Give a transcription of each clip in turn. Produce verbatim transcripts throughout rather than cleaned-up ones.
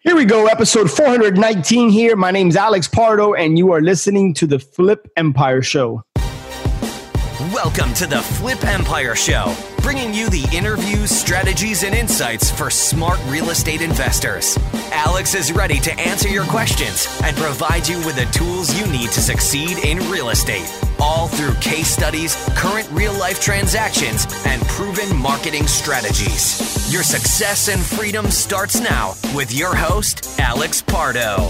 Here we go, episode four hundred nineteen here. My name's Alex Pardo, and you are listening to the Flip Empire Show. Welcome to the Flip Empire Show, bringing you the interviews, strategies, and insights for smart real estate investors. Alex is ready to answer your questions and provide you with the tools you need to succeed in real estate, all through case studies, current real-life transactions, and proven marketing strategies. Your success and freedom starts now with your host, Alex Pardo.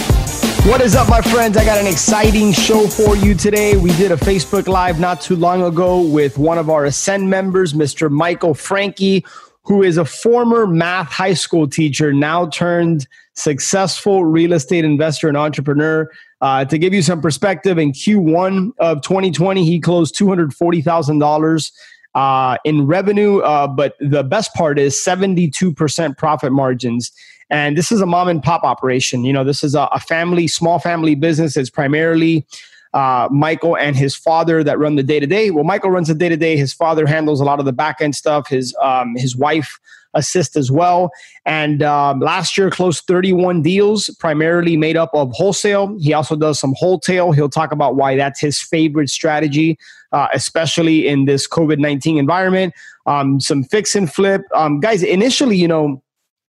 What is up, my friends? I got an exciting show for you today. We did a Facebook Live not too long ago with one of our Ascend members, Mister Michael Franke, who is a former math high school teacher, now turned successful real estate investor and entrepreneur. Uh, to give you some perspective, in Q one of twenty twenty, he closed two hundred forty thousand dollars uh, in revenue. Uh, but the best part is seventy-two percent profit margins. And this is a mom and pop operation. You know, this is a, a family, small family business. It's primarily uh, Michael and his father that run the day-to-day. Well, Michael runs the day-to-day. His father handles a lot of the back-end stuff. His um, his wife assists as well. And um, last year closed thirty-one deals, primarily made up of wholesale. He also does some wholesale. He'll talk about why that's his favorite strategy, uh, especially in this COVID nineteen environment. Um, some fix and flip. Um, guys, initially, you know,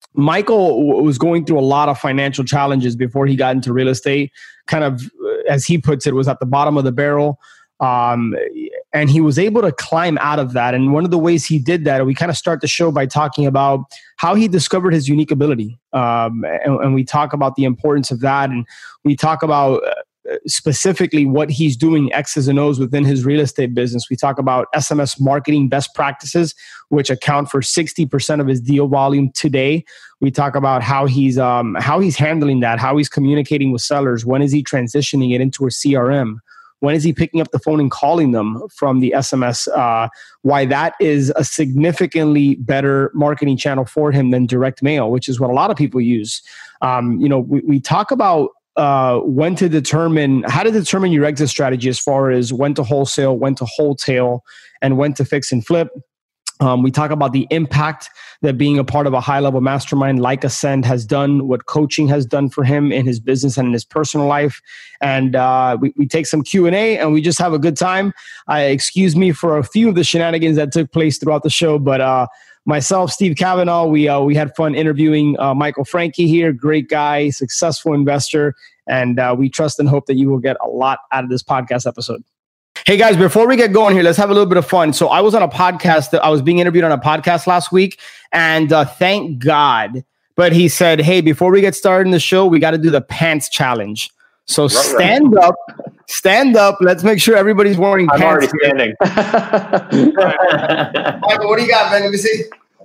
Michael was going through a lot of financial challenges before he got into real estate. Kind of, as he puts it, was at the bottom of the barrel. Um, and he was able to climb out of that. And one of the ways he did that, we kind of start the show by talking about how he discovered his unique ability. Um, and, and we talk about the importance of that. And we talk about uh, specifically what he's doing X's and O's within his real estate business. We talk about S M S marketing best practices, which account for sixty percent of his deal volume today. We talk about how he's um, how he's handling that, how he's communicating with sellers. When is he transitioning it into a C R M? When is he picking up the phone and calling them from the S M S? Uh, why that is a significantly better marketing channel for him than direct mail, which is what a lot of people use. Um, you know, we, we talk about uh, when to determine, how to determine your exit strategy as far as when to wholesale, when to wholesale, and when to fix and flip. Um, we talk about the impact that being a part of a high-level mastermind like Ascend has done, what coaching has done for him in his business and in his personal life. And uh, we, we take some Q and A and we just have a good time. Uh, excuse me for a few of the shenanigans that took place throughout the show, but uh, myself, Steve Kavanaugh, we uh, we had fun interviewing uh, Michael Franke here. Great guy, successful investor, and uh, we trust and hope that you will get a lot out of this podcast episode. Hey guys, before we get going here, let's have a little bit of fun. So I was on a podcast, that I was being interviewed on a podcast last week, and uh, thank God, but he said, hey, before we get started in the show, we got to do the pants challenge. So right, stand right. up, stand up. Let's make sure everybody's wearing I'm pants. I'm already standing. Michael, what do you got, man? Let me see.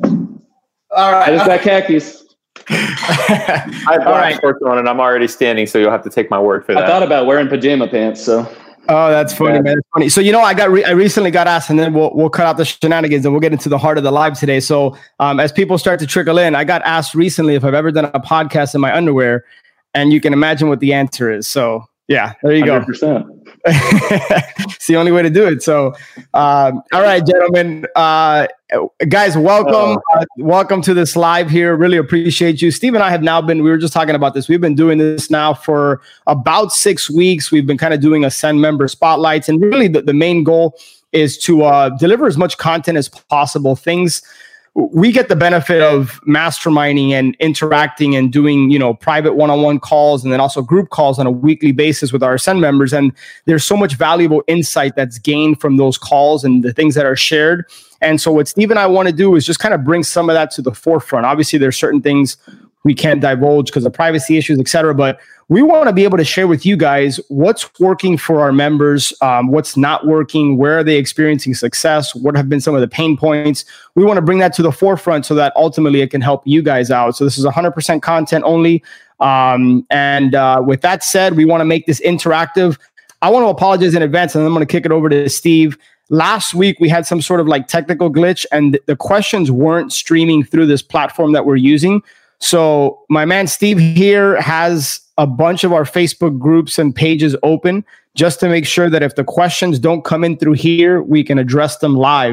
All right. I just got khakis. I have black right. shorts on and I'm already standing, so you'll have to take my word for that. I thought about wearing pajama pants, so... Oh, that's funny, man. That's funny. So, you know, I got re- I recently got asked, and then we'll we'll cut out the shenanigans and we'll get into the heart of the live today. So, um, as people start to trickle in, I got asked recently if I've ever done a podcast in my underwear, and you can imagine what the answer is. So, yeah, there you go. one hundred percent. It's the only way to do it. So, um, all right, gentlemen, uh, guys, welcome, uh, welcome to this live here. Really appreciate you. Steve and I have now been, we were just talking about this. We've been doing this now for about six weeks. We've been kind of doing Ascend member spotlights, and really the, the main goal is to uh, deliver as much content as possible. Things we get the benefit of masterminding and interacting and doing, you know, private one-on-one calls and then also group calls on a weekly basis with our Ascend members. And there's so much valuable insight that's gained from those calls and the things that are shared. And so what Steve and I want to do is just kind of bring some of that to the forefront. Obviously, there's certain things we can't divulge because of privacy issues, et cetera. But we want to be able to share with you guys what's working for our members, um, what's not working, where are they experiencing success, what have been some of the pain points. We want to bring that to the forefront so that ultimately it can help you guys out. So this is one hundred percent content only. Um, and uh, with that said, we want to make this interactive. I want to apologize in advance, and then I'm going to kick it over to Steve. Last week, we had some sort of like technical glitch, and the questions weren't streaming through this platform that we're using. So my man Steve here has a bunch of our Facebook groups and pages open just to make sure that if the questions don't come in through here, we can address them live.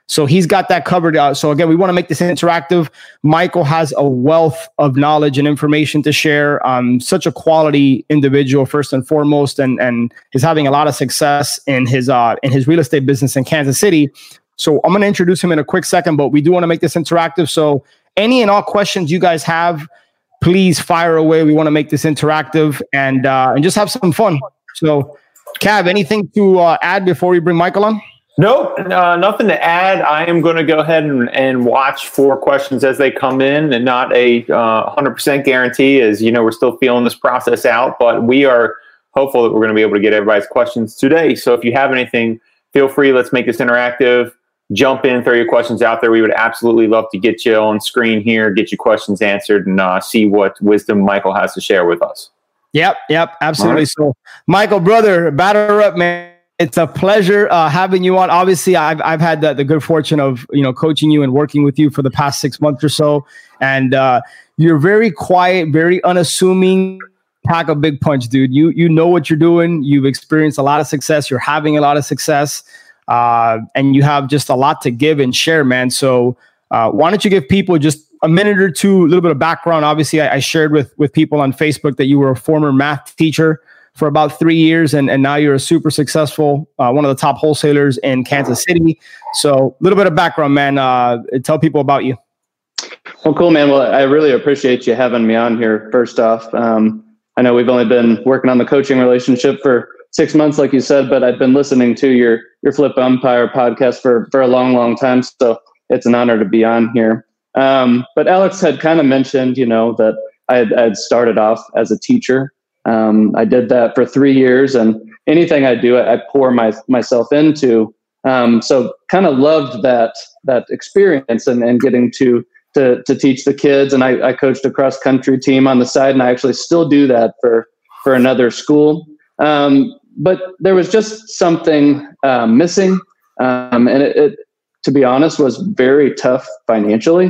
So he's got that covered. Uh, so again, we want to make this interactive. Michael has a wealth of knowledge and information to share. Um, such a quality individual, first and foremost, and and is having a lot of success in his uh, in his real estate business in Kansas City. So I'm going to introduce him in a quick second, but we do want to make this interactive. So any and all questions you guys have, please fire away. We want to make this interactive and uh, and just have some fun. So, Cav, anything to uh, add before we bring Michael on? Nope, uh, nothing to add. I am going to go ahead and, and watch for questions as they come in, and not a uh, one hundred percent guarantee, as you know, we're still feeling this process out, but we are hopeful that we're going to be able to get everybody's questions today. So if you have anything, feel free. Let's make this interactive. Jump in, throw your questions out there. We would absolutely love to get you on screen here, get your questions answered, and uh, see what wisdom Michael has to share with us. Yep, yep, absolutely. Right. So, Michael, brother, batter up, man. It's a pleasure uh, having you on. Obviously, I've I've had the, the good fortune of you know coaching you and working with you for the past six months or so, and uh, you're very quiet, very unassuming. Pack a big punch, dude. You you know what you're doing. You've experienced a lot of success. You're having a lot of success, uh, and you have just a lot to give and share, man. So uh, why don't you give people just a minute or two, a little bit of background? Obviously, I, I shared with with people on Facebook that you were a former math teacher for about three years, and, and now you're a super successful, uh, one of the top wholesalers in Kansas City. So a little bit of background, man. Uh, tell people about you. Well, cool, man. Well, I really appreciate you having me on here, first off. Um, I know we've only been working on the coaching relationship for six months, like you said, but I've been listening to your your Flip Empire podcast for, for a long, long time. So it's an honor to be on here. Um, but Alex had kind of mentioned, you know, that I had, I had started off as a teacher. Um, I did that for three years, and anything I do, I, I pour my, myself into. Um, so kind of loved that that experience and, and getting to, to to teach the kids. And I, I coached a cross country team on the side, and I actually still do that for for another school. Um, but there was just something uh, missing, um, and it, it, to be honest, was very tough financially.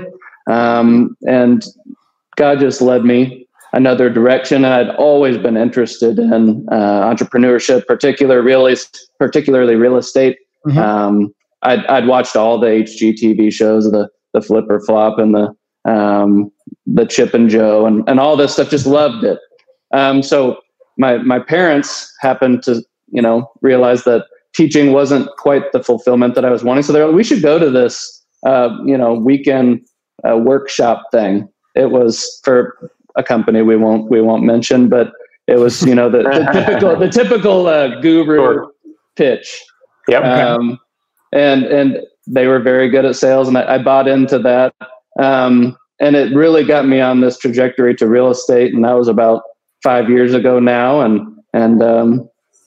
Um, and God just led me another direction. And I'd always been interested in uh, entrepreneurship, particular real est- particularly real estate. Mm-hmm. Um, I'd, I'd watched all the H G T V shows, the the Flip or Flop and the um, the Chip and Joe and, and all this stuff. Just loved it. Um, so my my parents happened to you know realize that teaching wasn't quite the fulfillment that I was wanting. So they're like, we should go to this uh, you know weekend uh, workshop thing. It was for a company we won't we won't mention, but it was you know the, the typical the typical uh, guru sure. pitch. Yep. Um, and and they were very good at sales, and I, I bought into that. Um, and it really got me on this trajectory to real estate, and that was about five years ago now. And and um,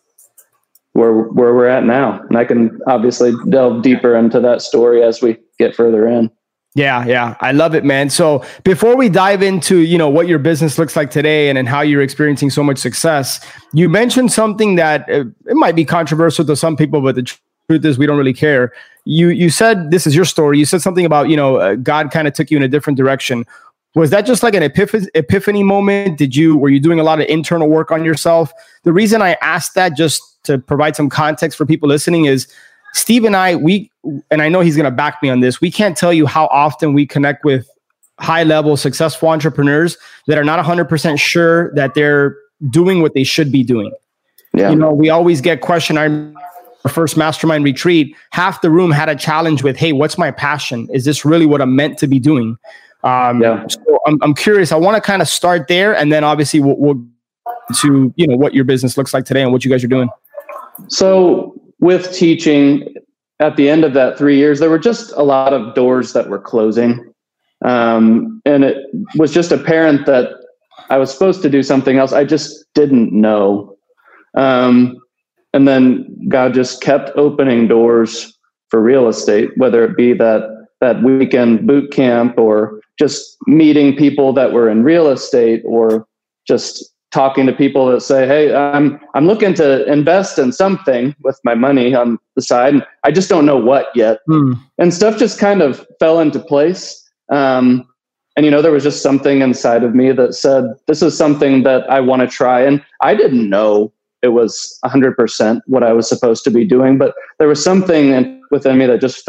where where we're at now, and I can obviously delve deeper into that story as we get further in. Yeah, yeah. I love it, man. So before we dive into, you know, what your business looks like today and, and how you're experiencing so much success, you mentioned something that uh, it might be controversial to some people, but the tr- truth is we don't really care. You you said, this is your story. You said something about, you know, uh, God kind of took you in a different direction. Was that just like an epiph- epiphany moment? Did you, were you doing a lot of internal work on yourself? The reason I asked that, just to provide some context for people listening, is Steve and I, we, and I know he's going to back me on this, we can't tell you how often we connect with high-level successful entrepreneurs that are not one hundred percent sure that they're doing what they should be doing. Yeah. You know, we always get questioned. Our first mastermind retreat, half the room had a challenge with, hey, what's my passion? Is this really what I'm meant to be doing? Um, yeah. So I'm, I'm curious. I want to kind of start there, and then obviously we'll, we'll to, you know, what your business looks like today and what you guys are doing. So with teaching, at the end of that three years, there were just a lot of doors that were closing. Um, and it was just apparent that I was supposed to do something else. I just didn't know. Um, and then God just kept opening doors for real estate, whether it be that, that weekend boot camp or just meeting people that were in real estate or just talking to people that say, hey, I'm I'm looking to invest in something with my money on the side. And I just don't know what yet. Hmm. And stuff just kind of fell into place. Um, and, you know, there was just something inside of me that said, this is something that I want to try. And I didn't know it was one hundred percent what I was supposed to be doing, but there was something in, within me that just felt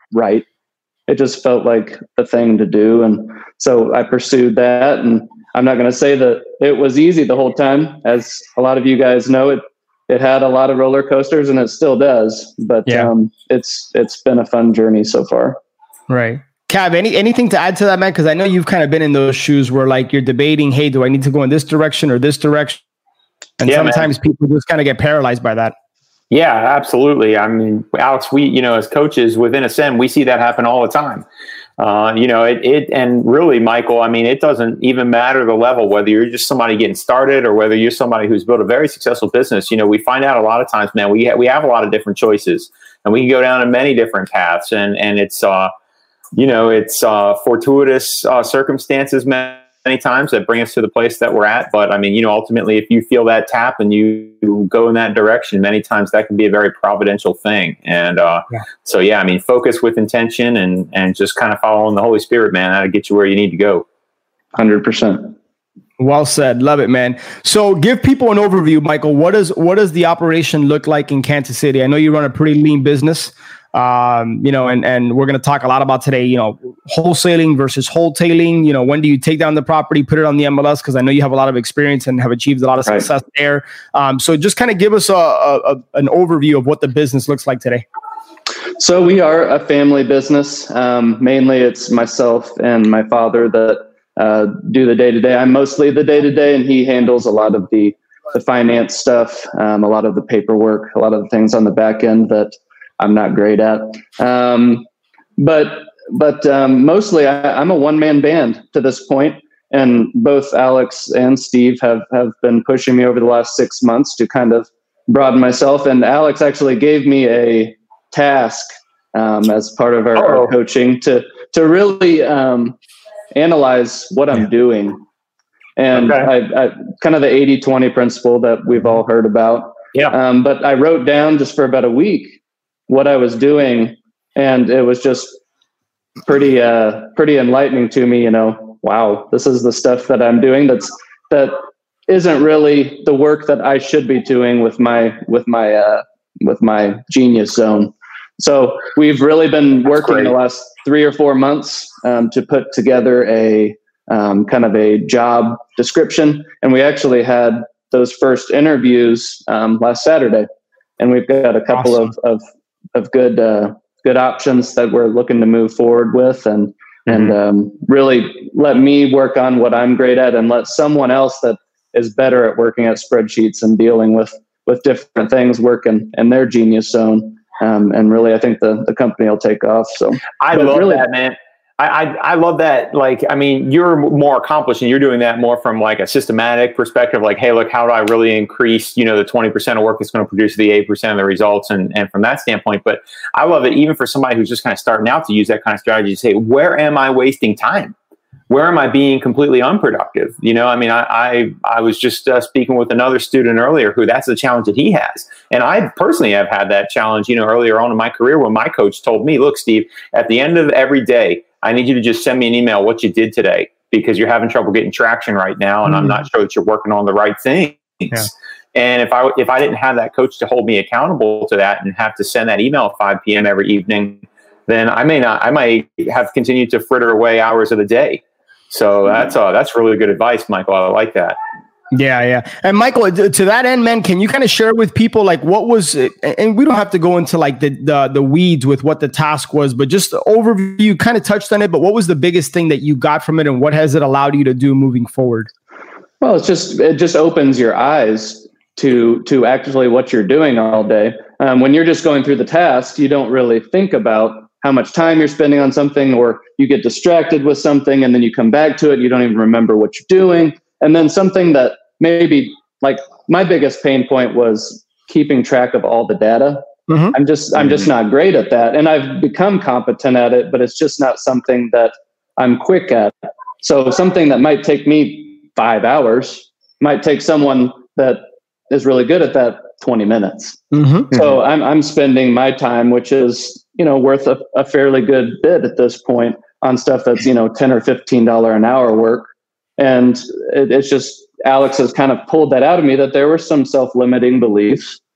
right. It just felt like the thing to do. And so I pursued that. And I'm not going to say that it was easy the whole time. As a lot of you guys know, it it had a lot of roller coasters, and it still does. But yeah. um, it's it's been a fun journey so far. Right. Cav, any anything to add to that, man? Because I know you've kind of been in those shoes where like you're debating, hey, do I need to go in this direction or this direction? And yeah, sometimes man. people just kind of get paralyzed by that. Yeah, absolutely. I mean, Alex, we, you know, as coaches within Ascend, we see that happen all the time. Uh, you know, it, it, and really, Michael, I mean, it doesn't even matter the level, whether you're just somebody getting started or whether you're somebody who's built a very successful business. You know, we find out a lot of times, man, we, ha- we have a lot of different choices, and we can go down in many different paths. And, and it's, uh, you know, it's uh, fortuitous uh, circumstances, man. Many times that bring us to the place that we're at. But I mean, you know, ultimately, if you feel that tap and you go in that direction, many times that can be a very providential thing. And uh, yeah. so, yeah, I mean, focus with intention and and just kind of following the Holy Spirit, man. That'll get you where you need to go. one hundred percent. Well said. Love it, man. So give people an overview, Michael. What does what does the operation look like in Kansas City? I know you run a pretty lean business. Um, you know, and, and we're going to talk a lot about today, you know, wholesaling versus wholetailing. You know, when do you take down the property, put it on the M L S? Because I know you have a lot of experience and have achieved a lot of success right. there. Um, so just kind of give us a, a, a an overview of what the business looks like today. So we are a family business. Um, mainly it's myself and my father that uh, do the day-to-day. I'm mostly the day-to-day, and he handles a lot of the, the finance stuff, um, a lot of the paperwork, a lot of the things on the back end that I'm not great at. Um, but but um, mostly I, I'm a one-man band to this point, and both Alex and Steve have, have been pushing me over the last six months to kind of broaden myself. And Alex actually gave me a task um, as part of our, our coaching to to really um, analyze what I'm yeah. doing. And okay. I, I kind of the eighty twenty principle that we've all heard about. Yeah. Um, but I wrote down just for about a week what I was doing, and it was just pretty, uh, pretty enlightening to me. You know, wow, this is the stuff that I'm doing. That's that isn't really the work that I should be doing with my with my uh, with my genius zone. So we've really been working in the last three or four months um, to put together a um, kind of a job description, and we actually had those first interviews um, last Saturday, and we've got a couple awesome. of of of good uh, good options that we're looking to move forward with, and mm-hmm. and um, really let me work on what I'm great at, and let someone else that is better at working at spreadsheets and dealing with with different things work in, in their genius zone. Um, and really, I think the, the company will take off. So I love really, that, man. I, I I love that. Like, I mean, you're more accomplished, and you're doing that more from like a systematic perspective. Like, hey, look, how do I really increase, you know, the twenty percent of work that's going to produce the eight percent of the results, and and from that standpoint. But I love it, even for somebody who's just kind of starting out, to use that kind of strategy to say, where am I wasting time? Where am I being completely unproductive? You know, I mean, I I, I was just uh, speaking with another student earlier who that's the challenge that he has. And I personally have had that challenge, you know, earlier on in my career when my coach told me, look, Steve, at the end of every day, I need you to just send me an email what you did today, because you're having trouble getting traction right now. And mm-hmm. I'm not sure that you're working on the right things. Yeah. And if I if I didn't have that coach to hold me accountable to that and have to send that email at five p.m. every evening, then I may not, I might have continued to fritter away hours of the day. So that's uh, that's really good advice, Michael. I like that. Yeah, yeah. And Michael, to that end, man, can you kind of share with people like what was it? And we don't have to go into like the, the the weeds with what the task was, but just the overview, you kind of touched on it, but what was the biggest thing that you got from it, and what has it allowed you to do moving forward? Well, it's just it just opens your eyes to to actually what you're doing all day. Um, when you're just going through the task, you don't really think about how much time you're spending on something, or you get distracted with something and then you come back to it. You don't even remember what you're doing. And then something that maybe like my biggest pain point was keeping track of all the data. Mm-hmm. I'm just, I'm just not great at that. And I've become competent at it, but it's just not something that I'm quick at. So something that might take me five hours might take someone that is really good at that twenty minutes. Mm-hmm. So I'm, I'm spending my time, which is, you know, worth a, a fairly good bit at this point, on stuff that's, you know, ten or fifteen dollars an hour work. And it, it's just, Alex has kind of pulled that out of me, that there were some self-limiting beliefs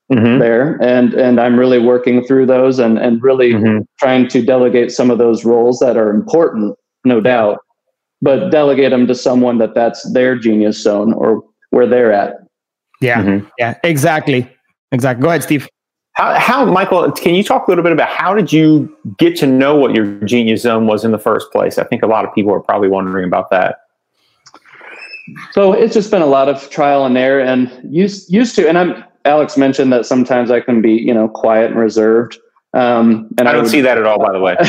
mm-hmm. there, and and I'm really working through those and and really mm-hmm. trying to delegate some of those roles that are important, no doubt, but delegate them to someone that that's their genius zone or where they're at. Yeah, mm-hmm. yeah, exactly, exactly. Go ahead, Steve. How, how, Michael, can you talk a little bit about how did you get to know what your genius zone was in the first place? I think a lot of people are probably wondering about that. So it's just been a lot of trial and error, and used used to. And I'm Alex mentioned that sometimes I can be, you know, quiet and reserved. Um, and I don't I would, see that at all, by the way.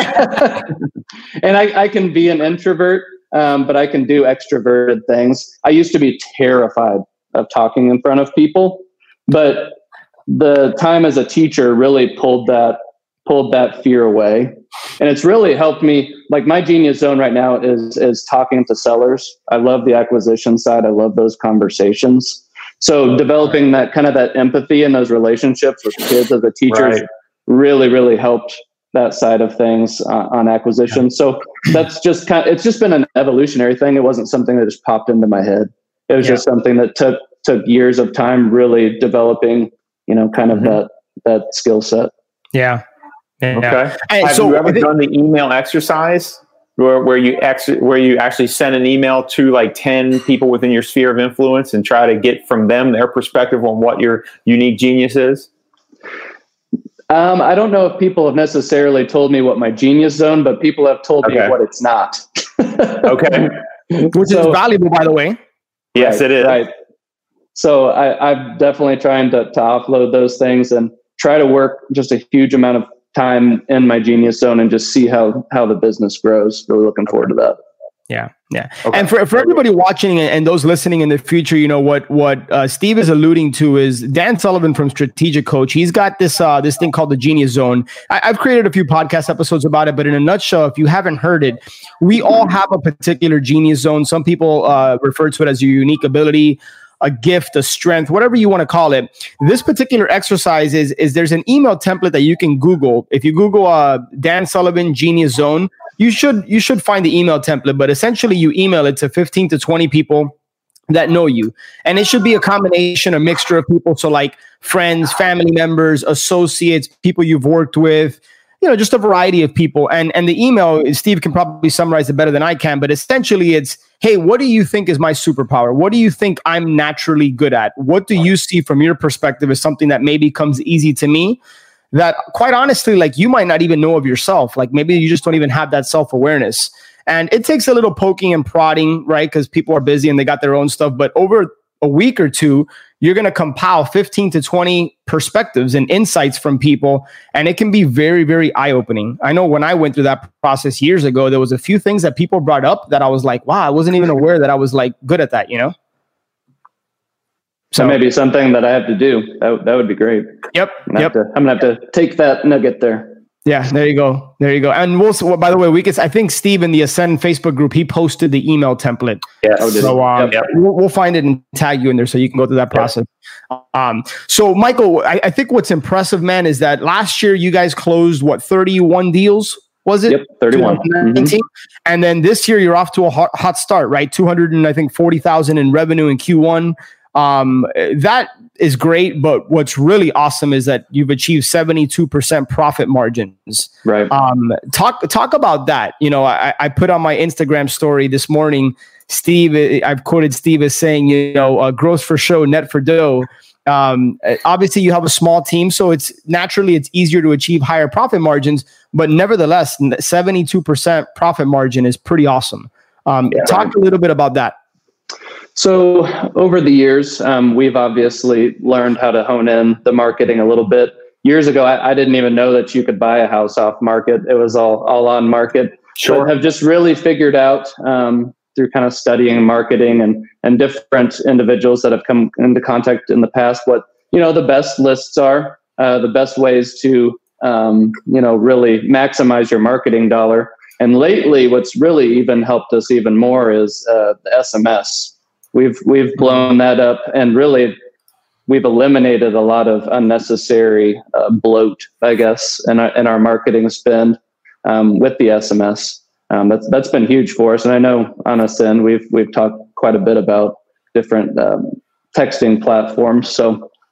And I, I can be an introvert, um, but I can do extroverted things. I used to be terrified of talking in front of people, but the time as a teacher really pulled that pulled that fear away, and it's really helped me. Like my genius zone right now is is talking to sellers. I love the acquisition side. I love those conversations. So developing that kind of that empathy and those relationships with kids as a teacher right. really really helped that side of things uh, on acquisition. Yeah. So that's just kind of, it's just been an evolutionary thing. It wasn't something that just popped into my head. It was yeah. just something that took took years of time really developing. You know, kind of mm-hmm. that that skill set. Yeah. yeah. Okay. And Have so you ever done the email exercise where where you ex- where you actually send an email to like ten people within your sphere of influence and try to get from them their perspective on what your unique genius is? Um, I don't know if people have necessarily told me what my genius zone, but people have told okay. me what it's not. Okay. Which so, is valuable, by the way. Yes, right, it is. Right. So I, I'm definitely trying to, to offload those things and try to work just a huge amount of time in my genius zone and just see how, how the business grows. Really looking forward to that. Yeah. Yeah. Okay. And for, for everybody watching and those listening in the future, you know, what, what uh, Steve is alluding to is Dan Sullivan from Strategic Coach. He's got this, uh, this thing called the Genius Zone. I, I've created a few podcast episodes about it, but in a nutshell, if you haven't heard it, we all have a particular genius zone. Some people uh, refer to it as your unique ability, a gift, a strength, whatever you want to call it. This particular exercise is, is there's an email template that you can Google. If you Google uh, Dan Sullivan Genius Zone, you should you should find the email template. But essentially, you email it to fifteen to twenty people that know you. And it should be a combination, a mixture of people. So like friends, family members, associates, people you've worked with, you know, just a variety of people. And and the email, Steve can probably summarize it better than I can, but essentially it's, hey, what do you think is my superpower? What do you think I'm naturally good at? What do you see from your perspective as something that maybe comes easy to me that quite honestly, like you might not even know of yourself. Like maybe you just don't even have that self-awareness. And it takes a little poking and prodding, right? Because people are busy and they got their own stuff. But over a week or two, you're going to compile fifteen to twenty perspectives and insights from people. And it can be very, very eye-opening. I know when I went through that process years ago, there was a few things that people brought up that I was like, wow, I wasn't even aware that I was like good at that, you know? So maybe something that I have to do. That, that would be great. Yep. I'm gonna, yep. have to, I'm gonna have to take that nugget there. Yeah, there you go. There you go. And we'll, well, by the way, we could, I think Steve in the Ascend Facebook group, he posted the email template. Yeah. So um, yep. we'll, we'll find it and tag you in there so you can go through that process. Yep. Um, so Michael, I, I think what's impressive, man, is that last year you guys closed what, thirty-one deals? Was it? Yep, thirty-one. Mm-hmm. And then this year you're off to a hot, hot start, right? two hundred and I think forty thousand in revenue in Q one. Um, that is great, but what's really awesome is that you've achieved seventy-two percent profit margins. Right. Um, talk, talk about that. You know, I, I put on my Instagram story this morning, Steve, I've quoted Steve as saying, you know, uh, gross for show, net for dough. Um, obviously you have a small team, so it's naturally, it's easier to achieve higher profit margins, but nevertheless, seventy-two percent profit margin is pretty awesome. Um, yeah, talk right. a little bit about that. So over the years, um, we've obviously learned how to hone in the marketing a little bit. Years ago, I, I didn't even know that you could buy a house off market. It was all, all on market. Sure. But have just really figured out um, through kind of studying marketing and, and different individuals that have come into contact in the past, what, you know, the best lists are, uh, the best ways to, um, you know, really maximize your marketing dollar. And lately, what's really even helped us even more is uh, the S M S. We've we've blown that up, and really, we've eliminated a lot of unnecessary uh, bloat, I guess, in our in our marketing spend um, with the S M S. Um, that's that's been huge for us, and I know on Ascend we've we've talked quite a bit about different um, texting platforms. So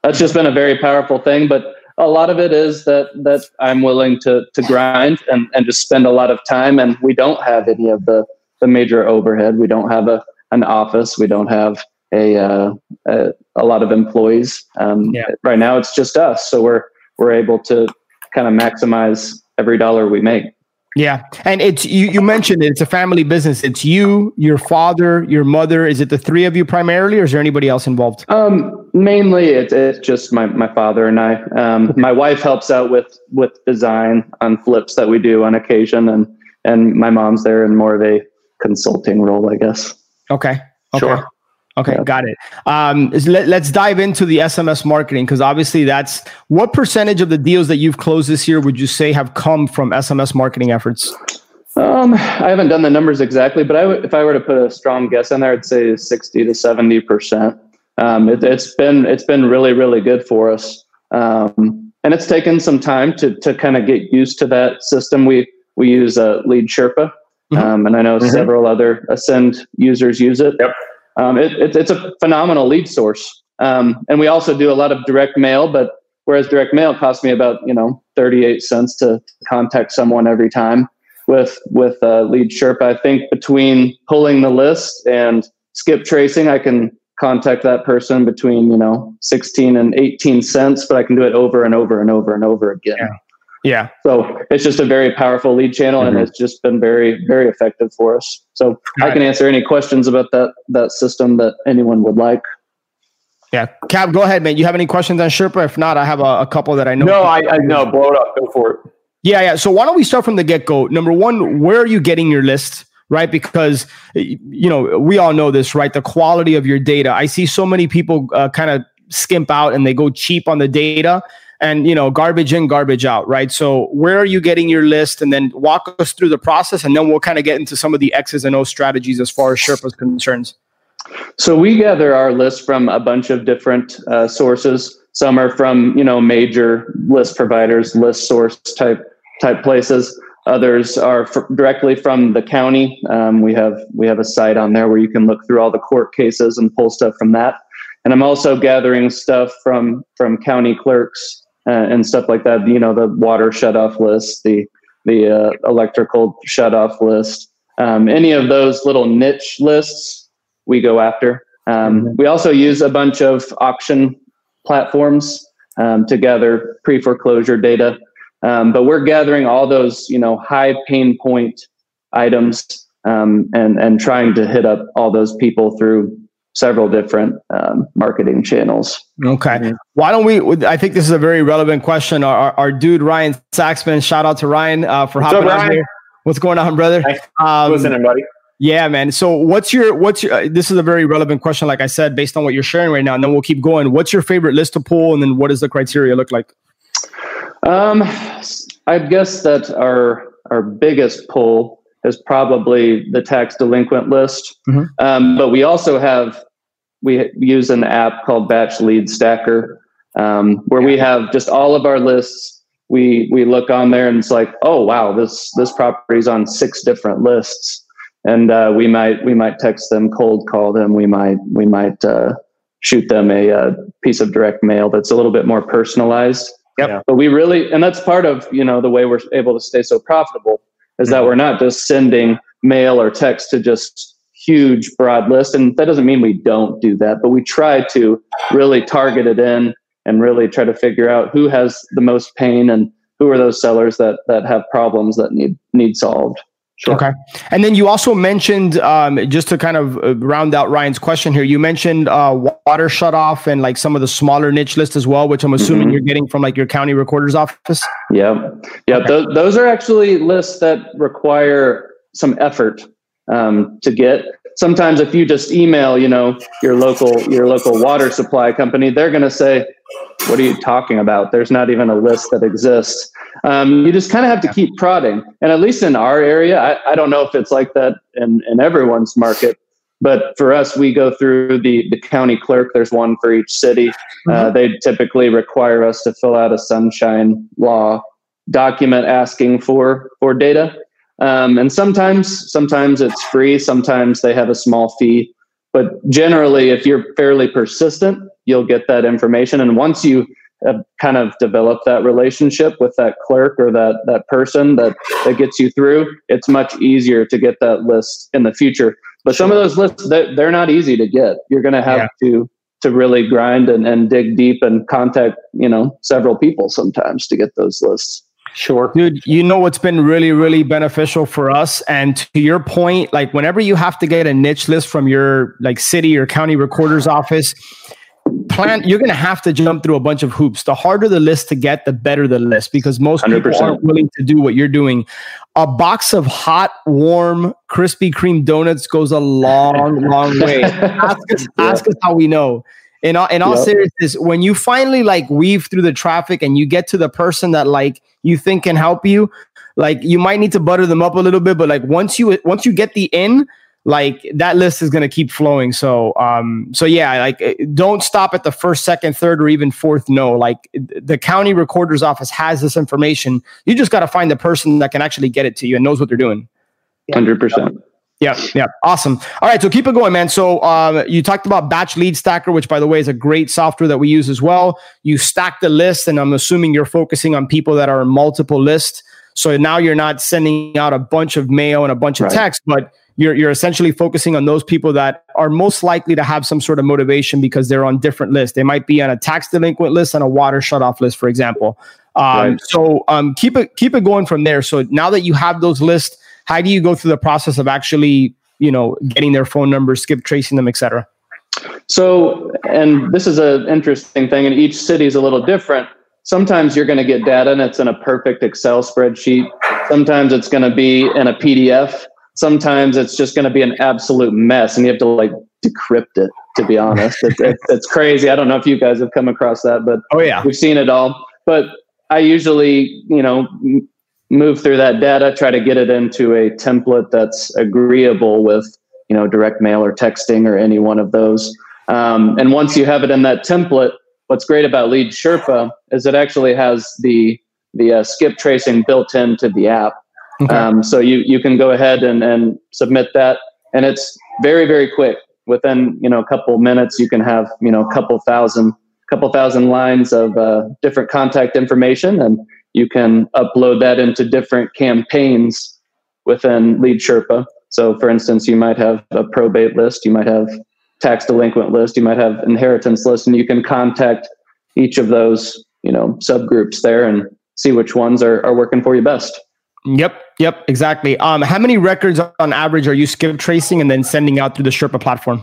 that's just been a very powerful thing. But a lot of it is that that I'm willing to to grind and, and just spend a lot of time. And we don't have any of the, the major overhead. We don't have a an office. We don't have a uh, a, a lot of employees. Um, yeah. Right now, it's just us. So we're we're able to kind of maximize every dollar we make. Yeah. And it's, you, you mentioned it, it's a family business. It's you, your father, your mother. Is it the three of you primarily, or is there anybody else involved? Um, mainly it's, it's just my, my father and I. Um, my wife helps out with, with design on flips that we do on occasion. And, and my mom's there in more of a consulting role, I guess. Okay. Okay. Sure. Okay, Yeah. got it. Um, is- let, let's dive into the S M S marketing, because obviously that's what percentage of the deals that you've closed this year would you say have come from S M S marketing efforts? Um, I haven't done the numbers exactly, but I w- if I were to put a strong guess in there, I'd say sixty to seventy percent. Um, it, it's been it's been really really good for us, um, and it's taken some time to to kind of get used to that system. We we use uh, Lead Sherpa, Mhm. um, and I know Mhm. several other Ascend users use it. Yep. Um, it, it, it's a phenomenal lead source. Um, and we also do a lot of direct mail, but whereas direct mail costs me about, you know, thirty-eight cents to contact someone every time, with, with uh, Lead Sherpa, I think between pulling the list and skip tracing, I can contact that person between, you know, sixteen and eighteen cents, but I can do it over and over and over and over again. Yeah. Yeah. So it's just a very powerful lead channel, Mhm. and it's just been very, very effective for us. So I can answer any questions about that that system that anyone would like. Yeah. Cap, go ahead, man. You have any questions on Sherpa? If not, I have a, a couple that I know. No, I, I no, blow it up. Go for it. Yeah, yeah. So why don't we start from the get-go? Number one, where are you getting your list, right? Because, you know, we all know this, right? The quality of your data. I see so many people uh, kind of skimp out and they go cheap on the data and, you know, garbage in, garbage out, right? So where are you getting your list? And then walk us through the process, and then we'll kind of get into some of the X's and O's strategies as far as Sherpa's concerns. So we gather our list from a bunch of different uh, sources. Some are from, you know, major list providers, list source type type places. Others are f- directly from the county. Um, we have we have a site on there where you can look through all the court cases and pull stuff from that. And I'm also gathering stuff from from county clerks uh, and stuff like that. You know, the water shutoff list, the the uh, electrical shutoff list, um, any of those little niche lists we go after. Um, mm-hmm. We also use a bunch of auction platforms um, to gather pre-foreclosure data. Um, but we're gathering all those, you know, high pain point items um, and, and trying to hit up all those people through several different um, marketing channels. Okay. Mm-hmm. Why don't we, I think this is a very relevant question. Our, our, our dude, Ryan Saxman, shout out to Ryan uh, for What's hopping up, on here. What's going on, brother? Hey, um, listening, buddy. Yeah, man. So what's your, what's your, uh, this is a very relevant question, like I said, based on what you're sharing right now, and then we'll keep going. What's your favorite list to pull? And then what does the criteria look like? Um, I guess that our, our biggest pull is probably the tax delinquent list. Mm-hmm. Um, but we also have, we use an app called Batch Lead Stacker, um, where we have just all of our lists. We, we look on there and it's like, oh, wow, this, this property's on six different lists. And, uh, we might, we might text them, cold call them. We might, we might, uh, shoot them a, a piece of direct mail that's a little bit more personalized. Yep. But we really, and that's part of, you know, the way we're able to stay so profitable is mm-hmm. that we're not just sending mail or text to just huge broad lists. And that doesn't mean we don't do that, but we try to really target it in and really try to figure out who has the most pain and who are those sellers that, that have problems that need, need solved. Sure. Okay. And then you also mentioned, um, just to kind of round out Ryan's question here, you mentioned uh, water shutoff and like some of the smaller niche lists as well, which I'm assuming mm-hmm. you're getting from like your county recorder's office. Yeah. Yeah. Okay. Those, those are actually lists that require some effort um, to get. Sometimes if you just email, you know, your local, your local water supply company, they're going to say, what are you talking about? There's not even a list that exists. Um, you just kind of have to keep prodding. And at least in our area, I, I don't know if it's like that in, in everyone's market, but for us, we go through the, the county clerk. There's one for each city. Mm-hmm. Uh, they typically require us to fill out a sunshine law document asking for, for data. Um, and sometimes, sometimes it's free. Sometimes they have a small fee. But generally, if you're fairly persistent, you'll get that information. And once you have kind of developed that relationship with that clerk or that that person that, that gets you through, it's much easier to get that list in the future. But some of those lists, they're, they're not easy to get. You're going to have yeah. to to really grind and, and dig deep and contact, you know, several people sometimes to get those lists. Sure. Dude, you know what's been really, really beneficial for us? And to your point, like whenever you have to get a niche list from your like city or county recorder's office, plan, you're going to have to jump through a bunch of hoops. The harder the list to get, the better the list, because most one hundred percent people aren't willing to do what you're doing. A box of hot, warm, Krispy Kreme donuts goes a long, long way. Ask us, yeah. ask us how we know. In all, in all yep. seriousness, when you finally like weave through the traffic and you get to the person that like you think can help you, like you might need to butter them up a little bit, but like once you once you get the in, like that list is going to keep flowing. So, um, so yeah, like don't stop at the first, second, third, or even fourth no. Like the county recorder's office has this information. You just got to find the person that can actually get it to you and knows what they're doing. one hundred percent. Yeah, yeah, awesome. All right, so keep it going, man. So um, you talked about Batch Lead Stacker, which, by the way, is a great software that we use as well. You stack the list, and I'm assuming you're focusing on people that are in multiple lists. So now you're not sending out a bunch of mail and a bunch of right. text, but you're you're essentially focusing on those people that are most likely to have some sort of motivation because they're on different lists. They might be on a tax delinquent list and a water shutoff list, for example. Um, right. So um, keep it keep it going from there. So now that you have those lists, how do you go through the process of actually, you know, getting their phone numbers, skip tracing them, et cetera? So, and this is an interesting thing, and each city is a little different. Sometimes you're going to get data and it's in a perfect Excel spreadsheet. Sometimes it's going to be in a P D F. Sometimes it's just going to be an absolute mess and you have to like decrypt it, to be honest. It's, it's, it's crazy. I don't know if you guys have come across that, but oh yeah, we've seen it all. But I usually, you know, move through that data, try to get it into a template that's agreeable with, you know, direct mail or texting or any one of those. Um, and once you have it in that template, what's great about Lead Sherpa is it actually has the the uh, skip tracing built into the app. Okay. Um, so you you can go ahead and, and submit that, and it's very, very quick. Within, you know, a couple minutes, you can have, you know, a couple thousand, couple thousand lines of uh, different contact information, and you can upload that into different campaigns within Lead Sherpa. So for instance, you might have a probate list, you might have tax delinquent list, you might have inheritance list, and you can contact each of those, you know, subgroups there and see which ones are, are working for you best. Yep. Yep. Exactly. Um, how many records on average are you skip tracing and then sending out through the Sherpa platform?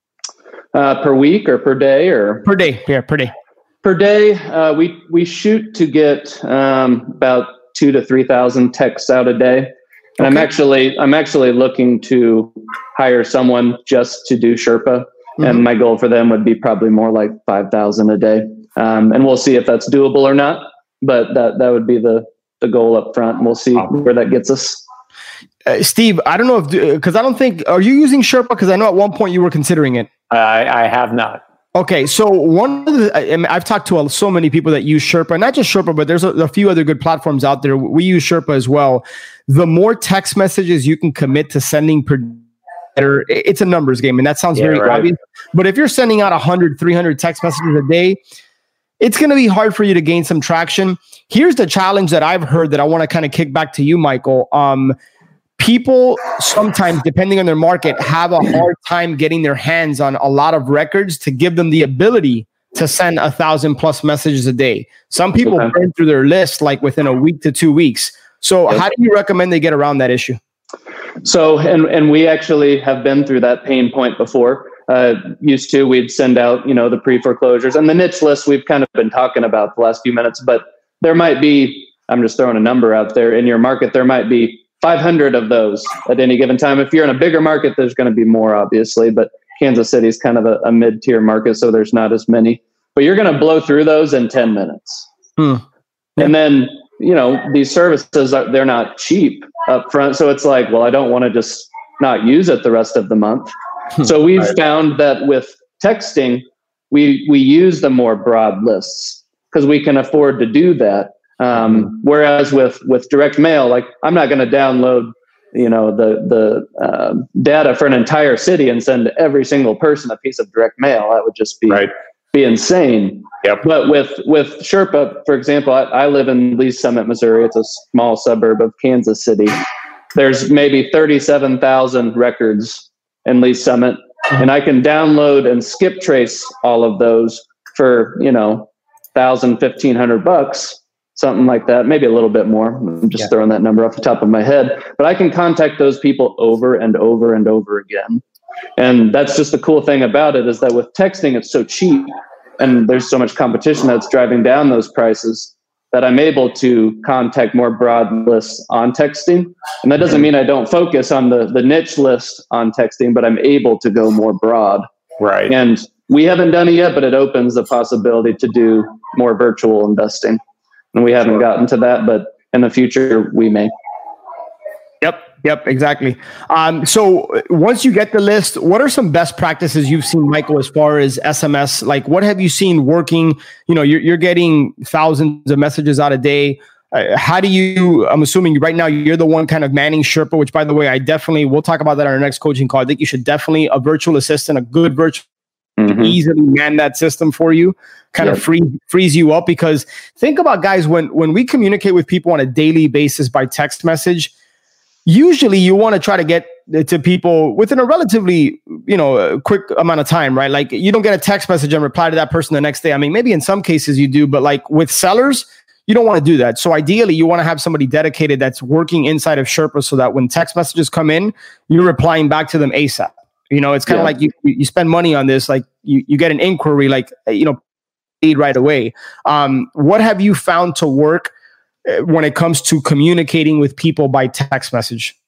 Uh, per week or per day or per day? Yeah, per day. Per day, uh, we we shoot to get um, about two to three thousand texts out a day, and okay. I'm actually I'm actually looking to hire someone just to do Sherpa, mm-hmm. and my goal for them would be probably more like five thousand a day, um, and we'll see if that's doable or not. But that that would be the the goal up front, and we'll see awesome. where that gets us. Uh, Steve, I don't know if because I don't think are you using Sherpa? Because I know at one point you were considering it. I, I have not. Okay, so one of the, I mean, I've talked to so many people that use Sherpa, not just Sherpa, but there's a, a few other good platforms out there. We use Sherpa as well. The more text messages you can commit to sending per better, it's a numbers game, and that sounds yeah, very right. obvious. But if you're sending out one hundred, three hundred text messages a day, it's going to be hard for you to gain some traction. Here's the challenge that I've heard that I want to kind of kick back to you, Michael. Um, People sometimes, depending on their market, have a hard time getting their hands on a lot of records to give them the ability to send a thousand plus messages a day. Some people okay. burn through their list like within a week to two weeks. So yep. how do you recommend they get around that issue? So, and, and we actually have been through that pain point before. Uh, used to, we'd send out, you know, the pre-foreclosures and the niche list we've kind of been talking about the last few minutes, but there might be, I'm just throwing a number out there, in your market, there might be five hundred of those at any given time. If you're in a bigger market, there's going to be more, obviously, but Kansas City is kind of a, a mid-tier market, so there's not as many. But you're going to blow through those in ten minutes. Hmm. Yeah. And then, you know, these services, are, they're not cheap up front. So it's like, well, I don't want to just not use it the rest of the month. Hmm. So we've right. found that with texting, we we use the more broad lists because we can afford to do that. Um, whereas with, with direct mail, like I'm not going to download you know, the the uh, data for an entire city and send every single person a piece of direct mail. That would just be right. be insane. Yep. But with with Sherpa, for example, I, I live in Lee's Summit, Missouri. It's a small suburb of Kansas City. There's maybe thirty-seven thousand records in Lee's Summit, and I can download and skip trace all of those for, you know, one thousand, fifteen hundred bucks, something like that, maybe a little bit more. I'm just yeah. throwing that number off the top of my head, but I can contact those people over and over and over again. And that's just the cool thing about it, is that with texting, it's so cheap and there's so much competition that's driving down those prices that I'm able to contact more broad lists on texting. And that doesn't mean I don't focus on the, the niche list on texting, but I'm able to go more broad. Right. And we haven't done it yet, but it opens the possibility to do more virtual investing. And we haven't gotten to that, but in the future we may. Yep. Yep, exactly. Um, so once you get the list, what are some best practices you've seen, Michael, as far as S M S? Like, what have you seen working? You know, you're, you're getting thousands of messages out a day. Uh, how do you, I'm assuming right now you're the one kind of manning Sherpa, which, by the way, I definitely, we'll talk about that on our next coaching call. I think you should definitely, a virtual assistant, a good virtual mm-hmm. easily man that system for you, kind yep. of free, frees you up. Because think about, guys, when, when we communicate with people on a daily basis by text message, usually you want to try to get to people within a relatively, you know, quick amount of time, right? Like, you don't get a text message and reply to that person the next day. I mean, maybe in some cases you do, but like with sellers, you don't want to do that. So ideally you want to have somebody dedicated that's working inside of Sherpa so that when text messages come in, you're replying back to them ASAP. You know, it's kind of yeah. like you you spend money on this, like you, you get an inquiry, like, you know, right away. Um, what have you found to work when it comes to communicating with people by text message?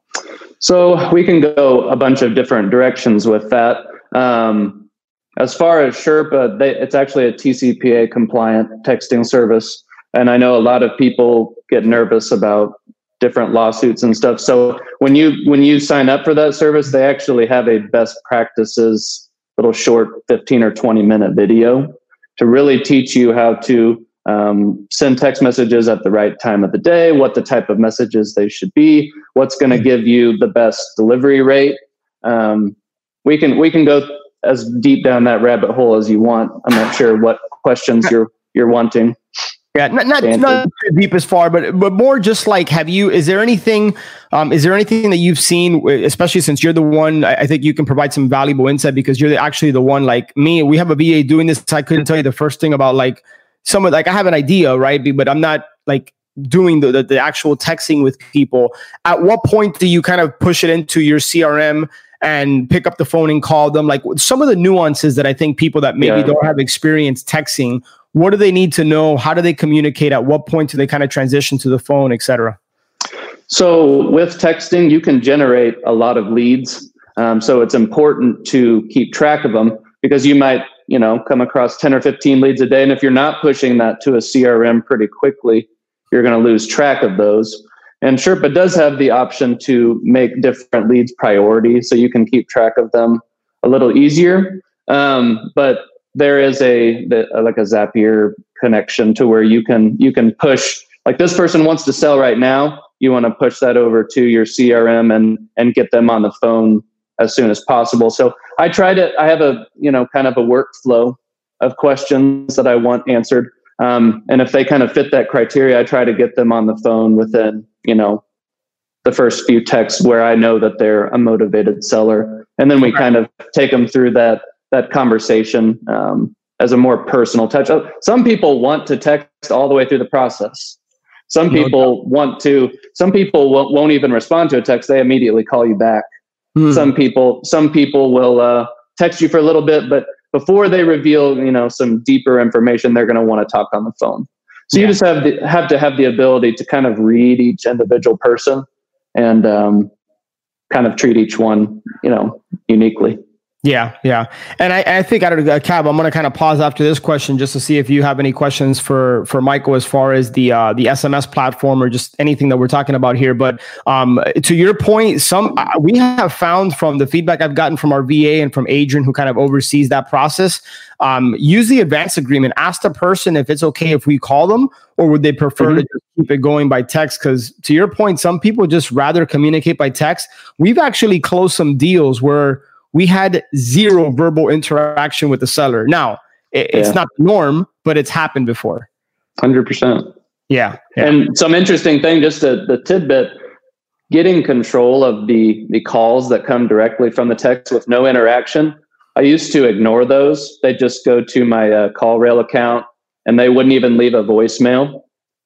So we can go a bunch of different directions with that. Um, as far as Sherpa, they, it's actually a T C P A compliant texting service. And I know a lot of people get nervous about different lawsuits and stuff. So when you, when you sign up for that service, they actually have a best practices little short fifteen or twenty minute video to really teach you how to Um, send text messages at the right time of the day, what the type of messages they should be, what's going to give you the best delivery rate. Um, we can we can go as deep down that rabbit hole as you want. I'm not sure what questions you're you're wanting. Yeah, not not, not too deep as far, but but more just like, have you? Is there anything? Um, is there anything that you've seen, especially since you're the one? I, I think you can provide some valuable insight because you're the, actually the one. Like me, we have a V A doing this. I couldn't tell you the first thing about like. Some of like I have an idea, right? But I'm not like doing the, the the actual texting with people. At what point do you kind of push it into your C R M and pick up the phone and call them? Like some of the nuances that I think people that maybe yeah. don't have experience texting, what do they need to know? How do they communicate? At what point do they kind of transition to the phone, et cetera? So with texting, you can generate a lot of leads. Um, so it's important to keep track of them because you might, you know, come across ten or fifteen leads a day. And if you're not pushing that to a C R M pretty quickly, you're going to lose track of those. And Sherpa does have the option to make different leads priority, so you can keep track of them a little easier. Um, but there is a, the, like a Zapier connection to where you can, you can push, like this person wants to sell right now. You want to push that over to your C R M and, and get them on the phone as soon as possible. So I try to, I have a, you know, kind of a workflow of questions that I want answered. Um, and if they kind of fit that criteria, I try to get them on the phone within, you know, the first few texts where I know that they're a motivated seller. And then we kind of take them through that, that conversation um, as a more personal touch. Some people want to text all the way through the process. Some people no want to, some people won't, won't even respond to a text. They immediately call you back. Hmm. Some people, some people will uh, text you for a little bit, but before they reveal, you know, some deeper information, they're going to want to talk on the phone. So yeah. you just have the, have to have the ability to kind of read each individual person and um, kind of treat each one, you know, uniquely. Yeah, yeah. And I, I think out of the Cab, I'm going to kind of pause after this question just to see if you have any questions for, for Michael as far as the uh, the S M S platform or just anything that we're talking about here. But um, to your point, some uh, we have found from the feedback I've gotten from our V A and from Adrian, who kind of oversees that process, um, use the advance agreement. Ask the person if it's okay if we call them, or would they prefer mm-hmm. to just keep it going by text? Because to your point, some people just rather communicate by text. We've actually closed some deals where we had zero verbal interaction with the seller. Now, it, yeah. it's not the norm, but it's happened before. one hundred percent. Yeah, yeah. And some interesting thing, just the, the tidbit, getting control of the, the calls that come directly from the text with no interaction. I used to ignore those. They just go to my uh, CallRail account and they wouldn't even leave a voicemail.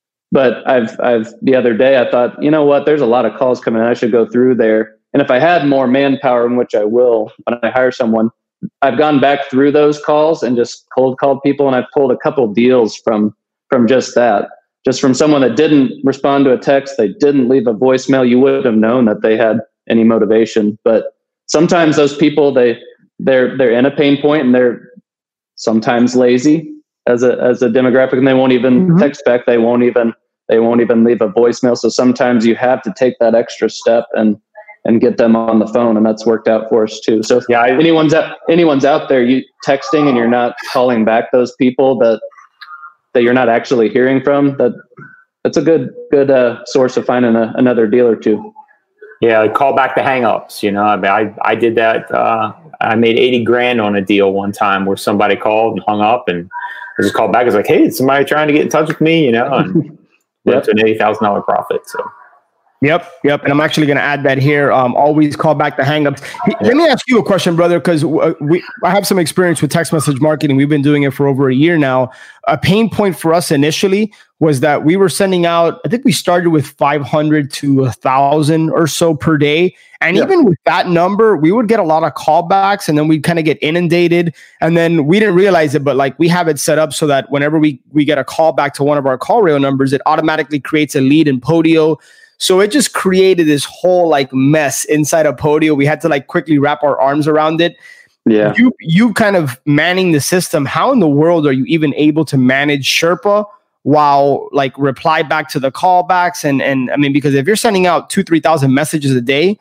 But I've, I've the other day, I thought, you know what, there's a lot of calls coming in. I should go through there. And if I had more manpower, in which I will, when I hire someone, I've gone back through those calls and just cold called people. And I've pulled a couple deals from, from just that, just from someone that didn't respond to a text. They didn't leave a voicemail. You would have known that they had any motivation. But sometimes those people, they, they're, they're in a pain point and they're sometimes lazy as a, as a demographic, and they won't even mm-hmm. text back. They won't even, they won't even leave a voicemail. So sometimes you have to take that extra step and, and get them on the phone. And that's worked out for us too. So if yeah, I, anyone's out, anyone's out there, you texting and you're not calling back those people that, that you're not actually hearing from, that that's a good, good uh, source of finding a, another deal or two. Yeah. Call back the hangups. You know, I mean, I, I did that. Uh, I made eighty grand on a deal one time where somebody called and hung up, and I just called back. I was like, hey, is somebody trying to get in touch with me? You know, and went to an eighty thousand dollars profit. So. Yep, yep. And I'm actually going to add that here. Um, always call back the hangups. Let me ask you a question, brother, because we I have some experience with text message marketing. We've been doing it for over a year now. A pain point for us initially was that we were sending out, I think we started with five hundred to one thousand or so per day. And yeah. even with that number, we would get a lot of callbacks, and then we'd kind of get inundated. And then we didn't realize it, but like we have it set up so that whenever we, we get a call back to one of our CallRail numbers, it automatically creates a lead in Podio. So it just created this whole like mess inside of Podio. We had to like quickly wrap our arms around it. Yeah. You you kind of manning the system. How in the world are you even able to manage Sherpa while like reply back to the callbacks? And and I mean, because if you're sending out two, three thousand messages a day,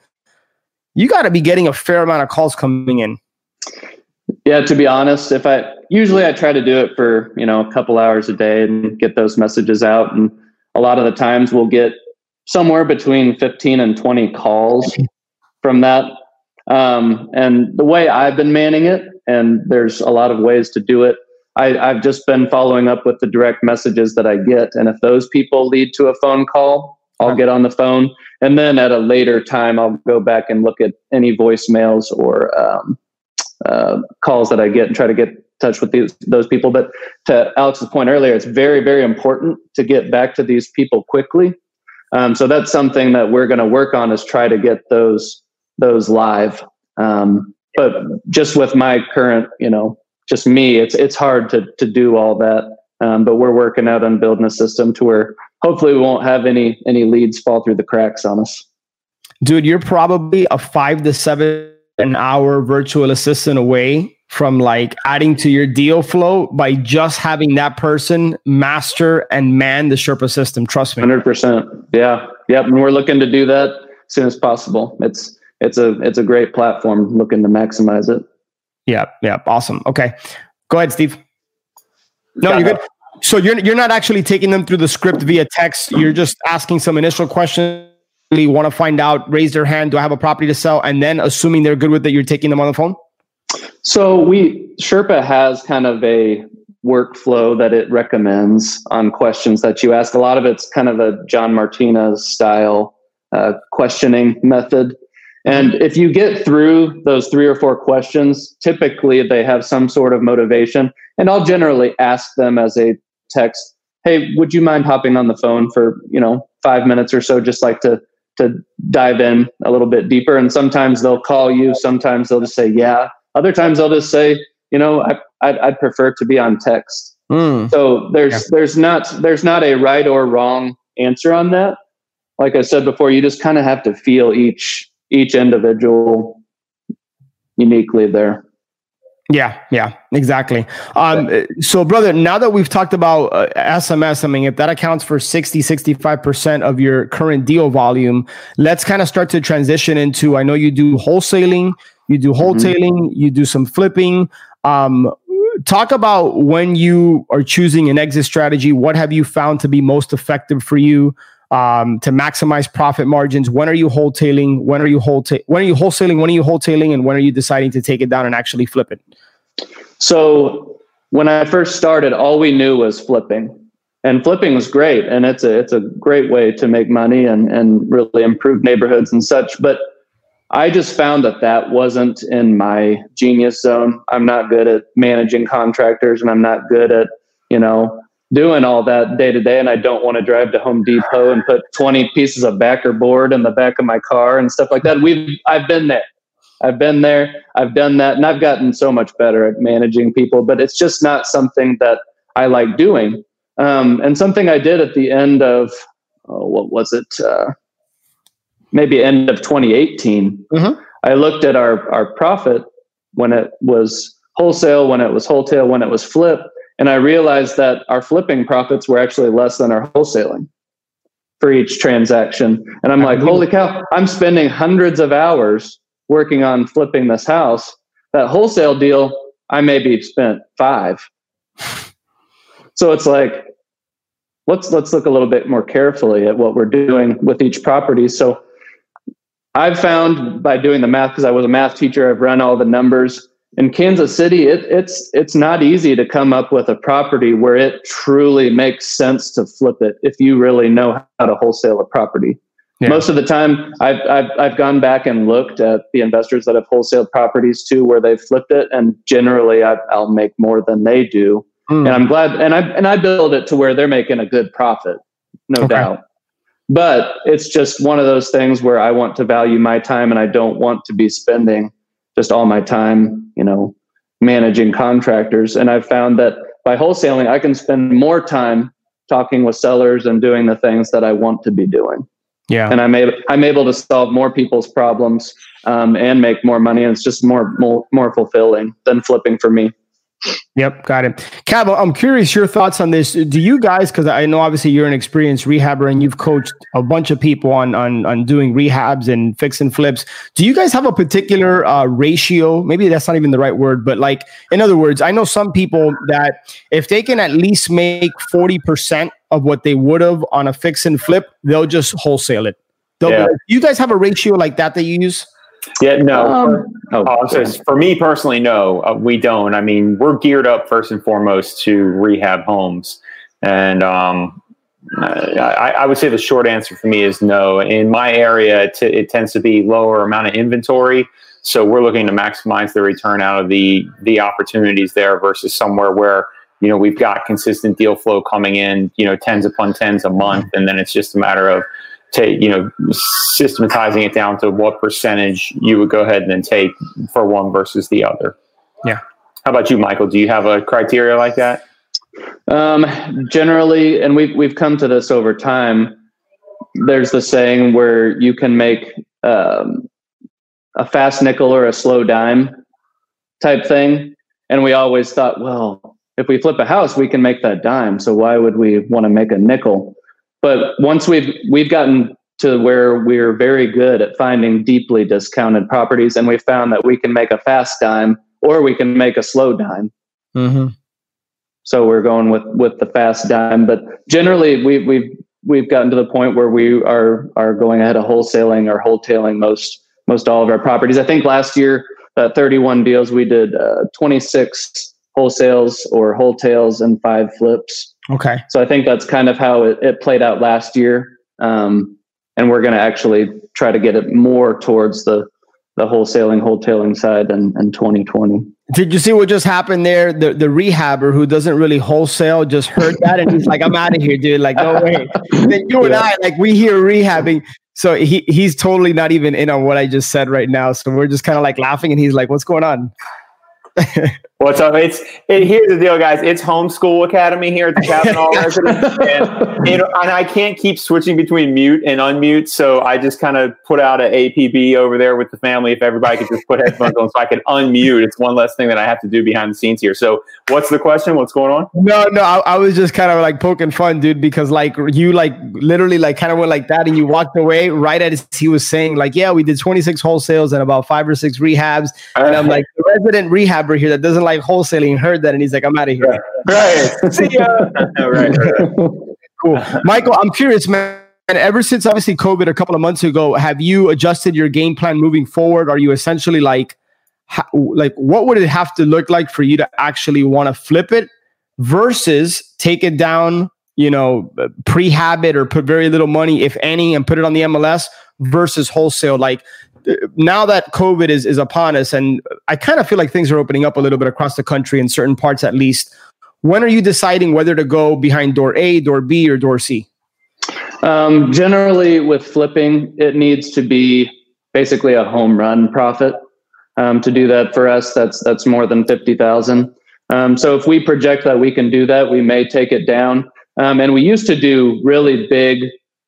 you got to be getting a fair amount of calls coming in. Yeah, to be honest, if I usually I try to do it for, you know, a couple hours a day and get those messages out. And a lot of the times we'll get somewhere between fifteen and twenty calls from that. Um, and the way I've been manning it, and there's a lot of ways to do it, I, I've just been following up with the direct messages that I get. And if those people lead to a phone call, I'll get on the phone. And then at a later time, I'll go back and look at any voicemails or um, uh, calls that I get and try to get in touch with these, those people. But to Alex's point earlier, it's very, very important to get back to these people quickly. Um, so that's something that we're going to work on, is try to get those those live. Um, but just with my current, you know, just me, it's it's hard to to do all that. Um, but we're working out on building a system to where hopefully we won't have any any leads fall through the cracks on us. Dude, you're probably a five to seven an hour virtual assistant away from like adding to your deal flow by just having that person master and man the Sherpa system. Trust me. one hundred percent. Yeah. Yep. And we're looking to do that as soon as possible. It's, it's a, it's a great platform, looking to maximize it. Yeah. Yeah. Awesome. Okay. Go ahead, Steve. No, Got you're that. Good. So you're, you're not actually taking them through the script via text. You're just asking some initial questions. You want to find out, raise their hand. Do I have a property to sell? And then assuming they're good with it, you're taking them on the phone. So we Sherpa has kind of a workflow that it recommends on questions that you ask. A lot of it's kind of a John Martinez style uh, questioning method. And if you get through those three or four questions, typically they have some sort of motivation. And I'll generally ask them as a text, hey, would you mind hopping on the phone for, you know, five minutes or so, just like to to dive in a little bit deeper. And sometimes they'll call you. Sometimes they'll just say, yeah. Other times they'll just say, you know, I, I'd, I'd prefer to be on text. Mm. So there's yeah. there's not there's not a right or wrong answer on that. Like I said before, you just kind of have to feel each each individual uniquely there. Yeah, yeah, exactly. Um, so, brother, now that we've talked about uh, S M S, I mean, if that accounts for sixty, sixty-five percent of your current deal volume, let's kind of start to transition into, I know you do wholesaling, you do wholesaling, mm-hmm. you do some flipping. Um, talk about when you are choosing an exit strategy. What have you found to be most effective for you um, to maximize profit margins? When are you wholesaling? When are you wholesale? When are you wholesaling? When are you wholesaling? And when are you deciding to take it down and actually flip it? So when I first started, all we knew was flipping, and flipping was great. And it's a, it's a great way to make money and, and really improve neighborhoods and such. But I just found that that wasn't in my genius zone. I'm not good at managing contractors, and I'm not good at, you know, doing all that day to day. And I don't want to drive to Home Depot and put twenty pieces of backer board in the back of my car and stuff like that. We've, I've been there. I've been there, I've done that, and I've gotten so much better at managing people, but it's just not something that I like doing. Um, and something I did at the end of, oh, what was it? Uh, maybe end of twenty eighteen. Mm-hmm. I looked at our, our profit when it was wholesale, when it was wholesale, when it was flip, and I realized that our flipping profits were actually less than our wholesaling for each transaction. And I'm like, holy cow, I'm spending hundreds of hours working on flipping this house. That wholesale deal, I maybe spent five. So it's like, let's let's look a little bit more carefully at what we're doing with each property. So I've found by doing the math, because I was a math teacher, I've run all the numbers. In Kansas City, it, it's it's not easy to come up with a property where it truly makes sense to flip it if you really know how to wholesale a property. Yeah. Most of the time, I've, I've I've gone back and looked at the investors that have wholesaled properties too, where they've flipped it, and generally I, I'll make more than they do. Mm. And I'm glad, and I and I build it to where they're making a good profit, no okay. doubt. But it's just one of those things where I want to value my time, and I don't want to be spending just all my time, you know, managing contractors. And I've found that by wholesaling, I can spend more time talking with sellers and doing the things that I want to be doing. Yeah, and I'm able I'm able to solve more people's problems um, and make more money, and it's just more more more fulfilling than flipping for me. Yep, got it. Cav, I'm curious your thoughts on this. Do you guys, because I know obviously you're an experienced rehabber and you've coached a bunch of people on on on doing rehabs and fix and flips. Do you guys have a particular uh, ratio? Maybe that's not even the right word, but like, in other words, I know some people that if they can at least make forty percent of what they would have on a fix and flip, they'll just wholesale it. They'll yeah. be like, you guys have a ratio like that that you use? Yeah, no. Um, oh, oh, so for me personally, no, uh, we don't. I mean, we're geared up first and foremost to rehab homes. And um, I, I would say the short answer for me is no. In my area, it, t- it tends to be lower amount of inventory. So we're looking to maximize the return out of the the opportunities there versus somewhere where, you know, we've got consistent deal flow coming in, you know, tens upon tens a month. And then it's just a matter of, take, you know, systematizing it down to what percentage you would go ahead and then take for one versus the other. Yeah. How about you, Michael? Do you have a criteria like that? Um, generally, and we've, we've come to this over time, there's the saying where you can make um, a fast nickel or a slow dime type thing. And we always thought, well, if we flip a house, we can make that dime. So why would we want to make a nickel? But once we've we've gotten to where we're very good at finding deeply discounted properties, and we found that we can make a fast dime or we can make a slow dime. Mm-hmm. So we're going with, with the fast dime. But generally, we, we've we've gotten to the point where we are are going ahead of wholesaling or wholetailing most most all of our properties. I think last year, uh, thirty-one deals, we did uh, twenty-six wholesales or wholetails and five flips. Okay. So I think that's kind of how it, it played out last year. Um, and we're going to actually try to get it more towards the, the wholesaling, wholetailing side in, in twenty twenty. Did you see what just happened there? The the rehabber who doesn't really wholesale just heard that and he's like, I'm out of here, dude. Like, no way. And then you and yeah. I, like, we hear rehabbing. So he he's totally not even in on what I just said right now. So we're just kind of like laughing and he's like, what's going on? What's up? It's it, here's the deal, guys. It's homeschool academy here at the Kavanaugh residence, and, you know, and I can't keep switching between mute and unmute, so I just kind of put out an A P B over there with the family. If everybody could just put headphones on, so I can unmute. It's one less thing that I have to do behind the scenes here. So, what's the question? What's going on? No, no, I, I was just kind of like poking fun, dude, because like you like literally like kind of went like that, and you walked away right as he was saying like, yeah, we did twenty-six wholesales and about five or six rehabs, and I'm like, the resident rehabber here that doesn't like wholesaling heard that, and he's like, I'm out of here. Right. right. See ya. right, right, right. Cool. Michael, I'm curious, man. And ever since obviously COVID a couple of months ago, have you adjusted your game plan moving forward? Are you essentially like, ha- like what would it have to look like for you to actually want to flip it versus take it down, you know, prehab it or put very little money, if any, and put it on the M L S versus wholesale? Like, now that COVID is, is upon us, and I kind of feel like things are opening up a little bit across the country in certain parts at least, when are you deciding whether to go behind door A, door B, or door C? Um, generally, with flipping, it needs to be basically a home run profit. Um, to do that for us, that's that's more than fifty thousand. Um, so if we project that we can do that, we may take it down. Um, and we used to do really big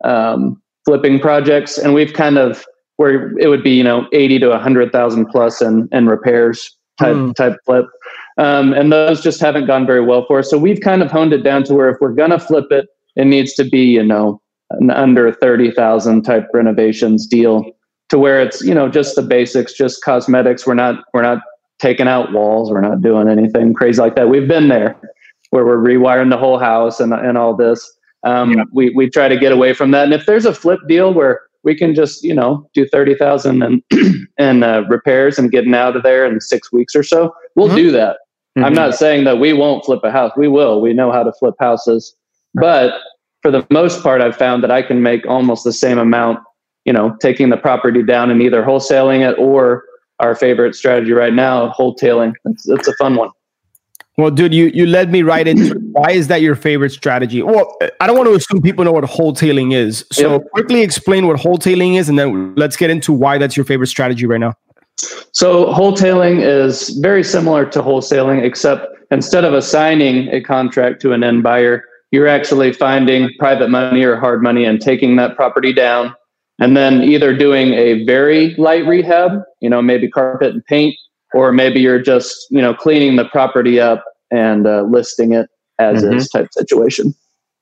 um, flipping projects, and we've kind of where it would be, you know, eighty to a hundred thousand plus and and repairs type mm. type flip, um, and those just haven't gone very well for us. So we've kind of honed it down to where if we're gonna flip it, it needs to be, you know, an under thirty thousand type renovations deal, to where it's, you know, just the basics, just cosmetics. We're not we're not taking out walls. We're not doing anything crazy like that. We've been there where we're rewiring the whole house and and all this. Um, yeah. We we try to get away from that. And if there's a flip deal where we can just, you know, do thirty thousand and and uh, repairs and getting out of there in six weeks or so, we'll mm-hmm. do that. Mm-hmm. I'm not saying that we won't flip a house. We will. We know how to flip houses. Right. But for the most part, I've found that I can make almost the same amount, you know, taking the property down and either wholesaling it or our favorite strategy right now, wholetailing. It's, it's a fun one. Well, dude, you, you led me right into why is that your favorite strategy? Well, I don't want to assume people know what wholetailing is. So yep. quickly explain what wholetailing is, and then let's get into why that's your favorite strategy right now. So wholetailing is very similar to wholesaling, except instead of assigning a contract to an end buyer, you're actually finding private money or hard money and taking that property down, and then either doing a very light rehab, you know, maybe carpet and paint, or maybe you're just, you know, cleaning the property up and uh, listing it as mm-hmm. is type situation.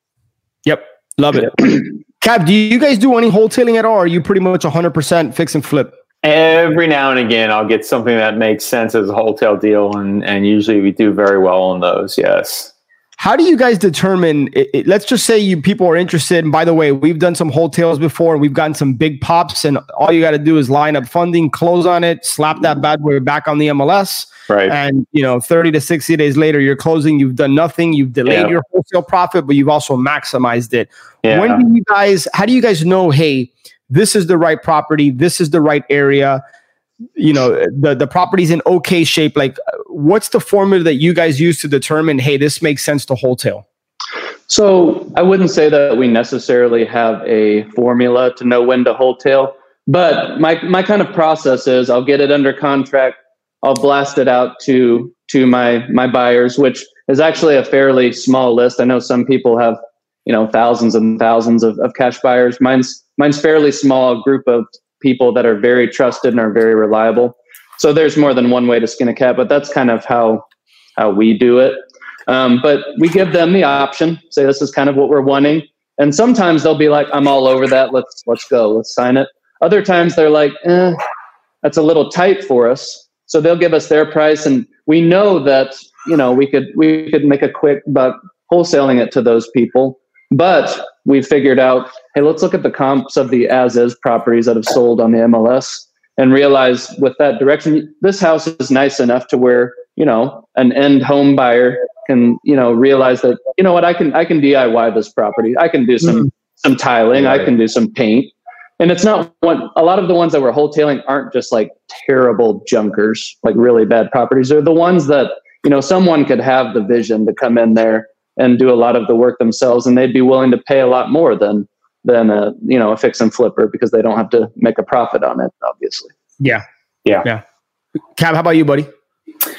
Yep. Love it. Cav, do you guys do any wholetailing at all? Or are you pretty much one hundred percent fix and flip? Every now and again, I'll get something that makes sense as a wholesale deal. And, and usually we do very well on those. Yes. How do you guys determine, it, it, let's just say you people are interested. And by the way, we've done some wholesales before and we've gotten some big pops, and all you got to do is line up funding, close on it, slap that bad boy back on the M L S. Right. And, you know, thirty to sixty days later, you're closing, you've done nothing. You've delayed yeah. your wholesale profit, but you've also maximized it. Yeah. When do you guys, how do you guys know, hey, this is the right property, this is the right area, you know, the, the property's in okay shape? Like, what's the formula that you guys use to determine, hey, this makes sense to wholesale? So I wouldn't say that we necessarily have a formula to know when to wholesale, but my, my kind of process is I'll get it under contract. I'll blast it out to, to my, my buyers, which is actually a fairly small list. I know some people have, you know, thousands and thousands of, of cash buyers. Mine's, mine's fairly small group of people that are very trusted and are very reliable. So there's more than one way to skin a cat, but that's kind of how how we do it. Um, but we give them the option, say this is kind of what we're wanting. And sometimes they'll be like, I'm all over that. Let's let's go. Let's sign it. Other times they're like, eh, that's a little tight for us. So they'll give us their price, and we know that, you know, we could we could make a quick buck wholesaling it to those people. But we figured out, hey, let's look at the comps of the as-is properties that have sold on the M L S and realize with that direction, this house is nice enough to where, you know, an end home buyer can, you know, realize that, you know what, I can I can D I Y this property. I can do some mm-hmm. some tiling. Right. I can do some paint. And it's not one, a lot of the ones that we're wholetailing aren't just like terrible junkers, like really bad properties. They're the ones that, you know, someone could have the vision to come in there and do a lot of the work themselves, and they'd be willing to pay a lot more than than a, you know, a fix and flipper, because they don't have to make a profit on it, obviously. Yeah. Yeah. Yeah. Cab, how about you, buddy?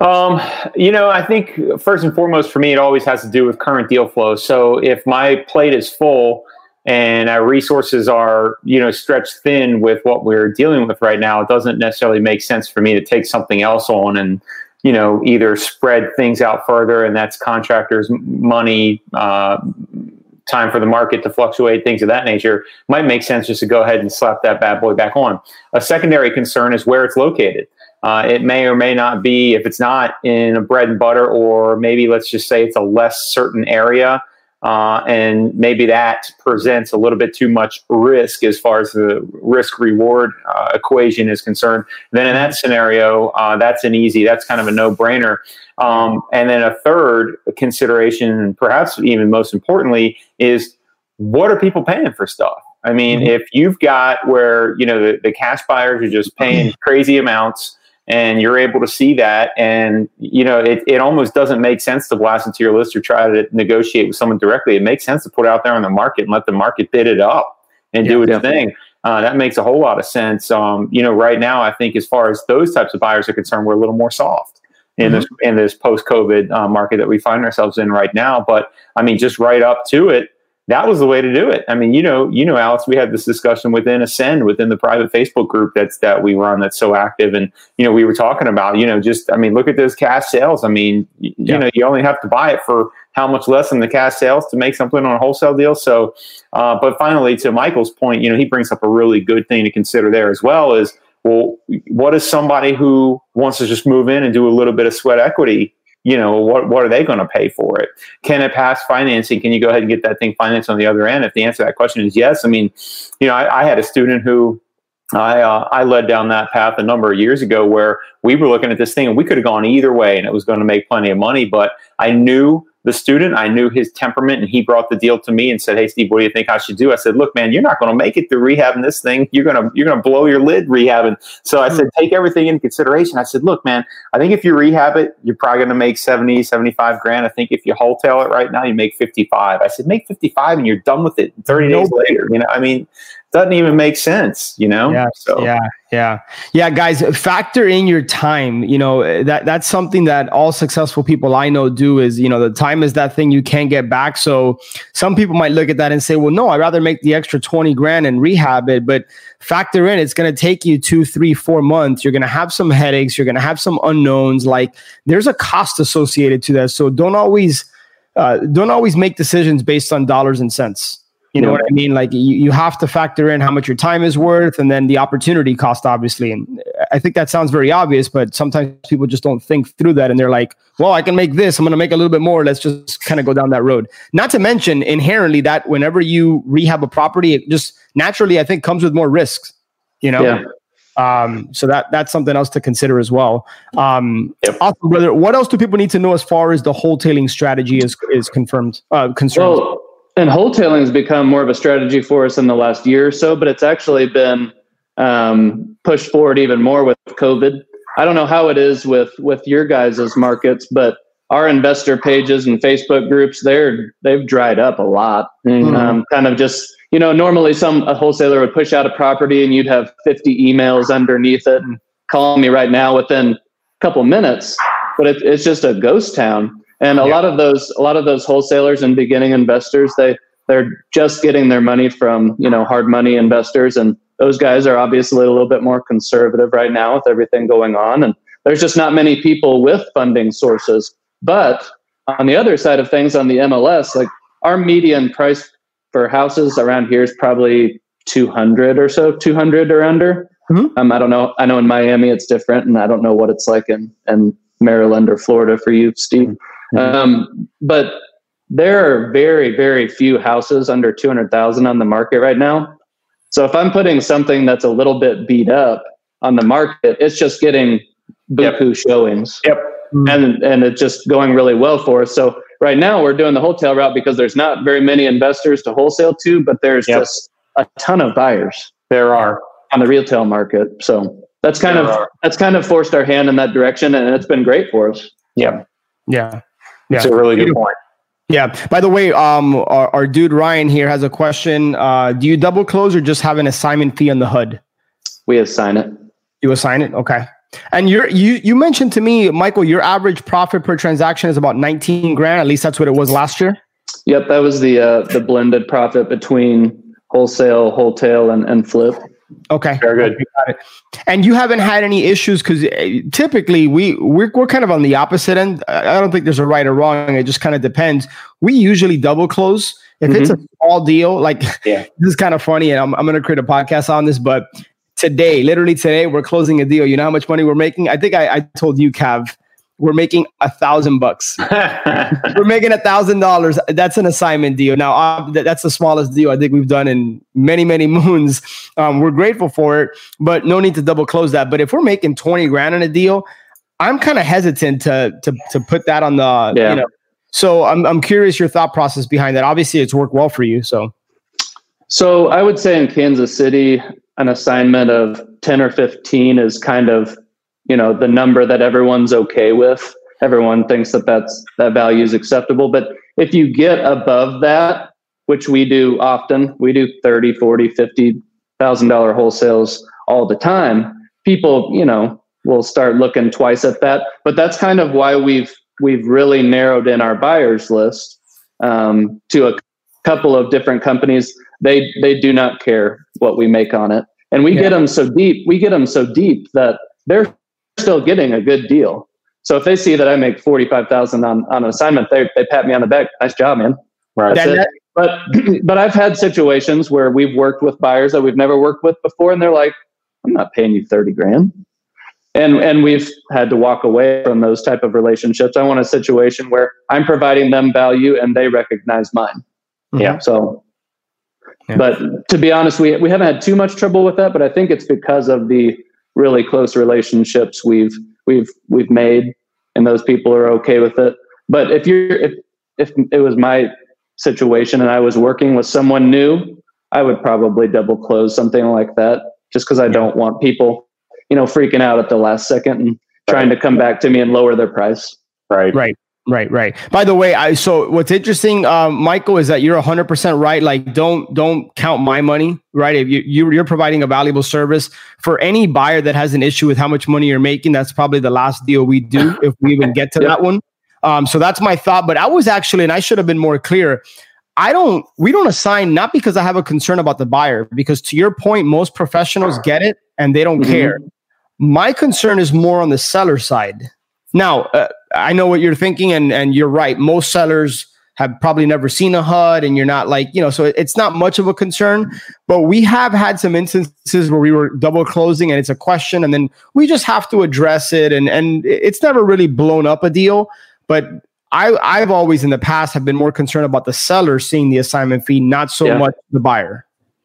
Um, you know, I think first and foremost for me, it always has to do with current deal flow. So if my plate is full and our resources are, you know, stretched thin with what we're dealing with right now, it doesn't necessarily make sense for me to take something else on and, you know, either spread things out further, and that's contractors' money, uh, time for the market to fluctuate, things of that nature. Might make sense just to go ahead and slap that bad boy back on. A secondary concern is where it's located. Uh, it may or may not be, if it's not in a bread and butter, or maybe let's just say it's a less certain area, uh, and maybe that presents a little bit too much risk as far as the risk reward uh, equation is concerned. Then in that scenario, uh, that's an easy, that's kind of a no brainer. Um, and then a third consideration, perhaps even most importantly, is what are people paying for stuff? I mean, mm-hmm. if you've got where, you know, the, the cash buyers are just paying crazy amounts, and you're able to see that, and, you know, it, it almost doesn't make sense to blast into your list or try to negotiate with someone directly. It makes sense to put it out there on the market and let the market bid it up and yeah, do its yeah. thing. Uh, that makes a whole lot of sense. Um, you know, right now, I think as far as those types of buyers are concerned, we're a little more soft in mm-hmm. this in this post-COVID uh, market that we find ourselves in right now. But I mean, just right up to it, that was the way to do it. I mean, you know, you know, Alex, we had this discussion within Ascend, within the private Facebook group that's that we run that's so active. And, you know, we were talking about, you know, just, I mean, look at those cash sales. I mean, you, yeah. you know, you only have to buy it for how much less than the cash sales to make something on a wholesale deal. So, uh, but finally, to Michael's point, you know, he brings up a really good thing to consider there as well is, well, what is somebody who wants to just move in and do a little bit of sweat equity? You know, what what are they going to pay for it? Can it pass financing? Can you go ahead and get that thing financed on the other end? If the answer to that question is yes, I mean, you know, I, I had a student who I uh, I led down that path a number of years ago where we were looking at this thing and we could have gone either way and it was going to make plenty of money, but I knew the student, I knew his temperament, and he brought the deal to me and said, "Hey, Steve, what do you think I should do?" I said, "Look, man, you're not going to make it through rehabbing this thing. You're gonna you're gonna blow your lid rehabbing." So I said, "Take everything into consideration." I said, "Look, man, I think if you rehab it, you're probably going to make seventy, seventy-five grand. I think if you wholesale it right now, you make fifty-five." I said, "Make fifty-five and you're done with it thirty days later." You know, I mean, doesn't even make sense, you know? Yeah, so. yeah, yeah. Yeah, guys, factor in your time. You know, that that's something that all successful people I know do is, you know, the time is that thing you can't get back. So some people might look at that and say, well, no, I'd rather make the extra twenty grand and rehab it. But factor in, it's going to take you two, three, four months. You're going to have some headaches. You're going to have some unknowns. Like there's a cost associated to that. So don't always, uh, don't always make decisions based on dollars and cents. You know what I mean? Like you, you have to factor in how much your time is worth and then the opportunity cost, obviously. And I think that sounds very obvious, but sometimes people just don't think through that. And they're like, well, I can make this. I'm going to make a little bit more. Let's just kind of go down that road. Not to mention inherently that whenever you rehab a property, it just naturally, I think, comes with more risks, you know? Yeah. Um, so that that's something else to consider as well. Um, yep. Awesome, brother. What else do people need to know as far as the wholetailing strategy is, is confirmed, uh, concerned? Well, And wholetailing has become more of a strategy for us in the last year or so, but it's actually been um, pushed forward even more with COVID. I don't know how it is with with your guys' markets, but our investor pages and Facebook groups, they're they've dried up a lot. Mm-hmm. Um, kind of just, you know, normally some a wholesaler would push out a property and you'd have fifty emails underneath it and call me right now within a couple minutes, but it, it's just a ghost town. And a yeah. lot of those, a lot of those wholesalers and beginning investors, they they're just getting their money from, you know, hard money investors, and those guys are obviously a little bit more conservative right now with everything going on. And there's just not many people with funding sources. But on the other side of things, on the M L S, like our median price for houses around here is probably two hundred or so, two hundred or under. Mm-hmm. Um, I don't know. I know in Miami it's different, and I don't know what it's like in in Maryland or Florida for you, Steve. Mm-hmm. Um, but there are very, very few houses under two hundred thousand on the market right now. So if I'm putting something that's a little bit beat up on the market, it's just getting buku yep. showings. Yep. Mm-hmm. And, and it's just going really well for us. So right now we're doing the wholesale route because there's not very many investors to wholesale to, but there's yep. just a ton of buyers. There are on the retail market. So that's kind there of, are. that's kind of forced our hand in that direction, and it's been great for us. Yeah. Yeah. That's yeah. a really good point. Yeah. By the way, um, our, our dude Ryan here has a question. Uh, do you double close or just have an assignment fee on the H U D? We assign it. You assign it? Okay. And you're, you you mentioned to me, Michael, your average profit per transaction is about nineteen grand. At least that's what it was last year. Yep, that was the uh, the blended profit between wholesale, wholesale, and, and flip. Okay, very good. Okay, got it. And you haven't had any issues because typically we we're, we're kind of on the opposite end. I don't think there's a right or wrong. It just kind of depends. We usually double close if mm-hmm. it's a small deal. Like yeah. This is kind of funny, and I'm I'm going to create a podcast on this, but. Today, literally today, we're closing a deal. You know how much money we're making? I think I, I told you, Cav, we're making a thousand bucks. We're making a thousand dollars. That's an assignment deal. Now, uh, th- that's the smallest deal I think we've done in many, many moons. Um, we're grateful for it, but no need to double close that. But if we're making twenty grand on a deal, I'm kind of hesitant to to to put that on the, yeah. you know. So I'm I'm curious your thought process behind that. Obviously, it's worked well for you. So, so I would say in Kansas City, an assignment of ten or fifteen is kind of, you know, the number that everyone's okay with. Everyone thinks that that's, that value is acceptable. But if you get above that, which we do often, we do thirty, forty, fifty thousand dollars wholesales all the time. People, you know, will start looking twice at that. But that's kind of why we've, we've really narrowed in our buyers list um, to a couple of different companies. They, they do not care what we make on it. And we yeah. get them so deep, we get them so deep that they're still getting a good deal. So if they see that I make forty-five thousand on, on an assignment, they they pat me on the back. Nice job, man. Right. That's it. But, but I've had situations where we've worked with buyers that we've never worked with before. And they're like, I'm not paying you thirty grand. And, and we've had to walk away from those type of relationships. I want a situation where I'm providing them value and they recognize mine. Yeah. So, yeah. But to be honest, we we haven't had too much trouble with that, but I think it's because of the really close relationships we've we've we've made, and those people are okay with it. But if you're if if it was my situation and I was working with someone new, I would probably double close something like that, just because I don't want people, you know, freaking out at the last second and trying to come back to me and lower their price. Right. Right. Right, right. By the way, I so what's interesting, um, Michael, is that you're one hundred percent right. Like, don't don't count my money, right? If you, you you're providing a valuable service for any buyer that has an issue with how much money you're making, that's probably the last deal we do if we even get to yep. that one. Um, so that's my thought. But I was actually, and I should have been more clear. I don't. We don't assign not because I have a concern about the buyer, because to your point, most professionals get it and they don't mm-hmm. care. My concern is more on the seller side. Now, uh, I know what you're thinking, and, and you're right. Most sellers have probably never seen a H U D, and you're not like, you know, so it's not much of a concern. But we have had some instances where we were double closing and it's a question, and then we just have to address it. And, and it's never really blown up a deal. But I, I've always in the past have been more concerned about the seller seeing the assignment fee, not so yeah. much the buyer.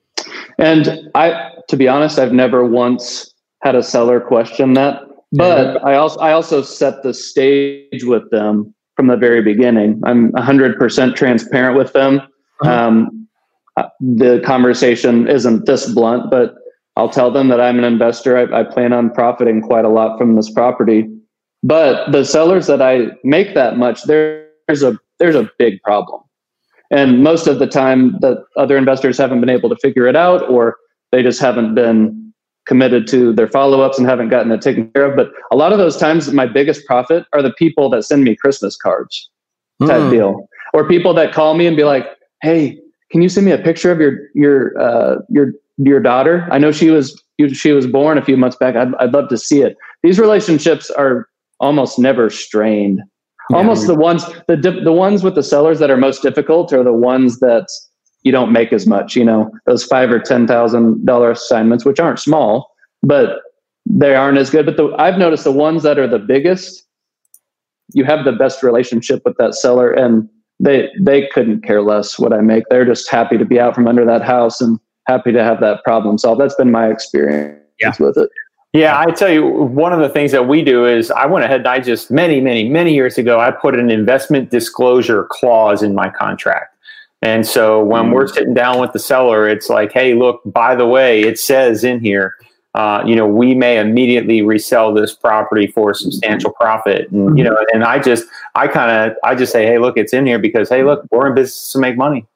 And I, to be honest, I've never once had a seller question that. But I also I also set the stage with them from the very beginning. I'm one hundred percent transparent with them. Uh-huh. Um, the conversation isn't this blunt, but I'll tell them that I'm an investor. I, I plan on profiting quite a lot from this property. But the sellers that I make that much, there, there's a there's a big problem. And most of the time, the other investors haven't been able to figure it out, or they just haven't been committed to their follow-ups and haven't gotten it taken care of. But a lot of those times, my biggest profit are the people that send me Christmas cards type mm. deal, or people that call me and be like, "Hey, can you send me a picture of your your uh, your your daughter? I know she was she was born a few months back. I'd I'd love to see it." These relationships are almost never strained. Yeah. Almost the ones the the ones with the sellers that are most difficult are the ones that you don't make as much, you know, those five or ten thousand dollar assignments, which aren't small, but they aren't as good. But the, I've noticed the ones that are the biggest, you have the best relationship with that seller, and they they couldn't care less what I make. They're just happy to be out from under that house and happy to have that problem solved. That's been my experience yeah. with it. Yeah, I tell you, one of the things that we do is I went ahead and I just many, many, many years ago, I put an investment disclosure clause in my contract. And so when we're sitting down with the seller, it's like, hey, look, by the way, it says in here, uh, you know, we may immediately resell this property for a substantial profit. And, you know, and I just, I kind of, I just say, hey, look, it's in here because, hey, look, we're in business to make money.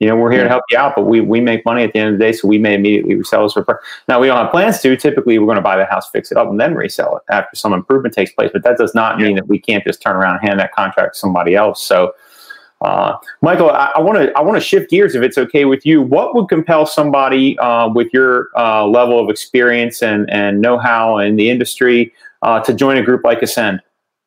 You know, we're here to help you out, but we we make money at the end of the day, so we may immediately resell this for. Now, we don't have plans to. Typically, we're going to buy the house, fix it up, and then resell it after some improvement takes place. But that does not mean that we can't just turn around and hand that contract to somebody else. So, uh, Michael, I want to I want to shift gears if it's okay with you. What would compel somebody uh, with your uh, level of experience and and know-how in the industry uh, to join a group like Ascend?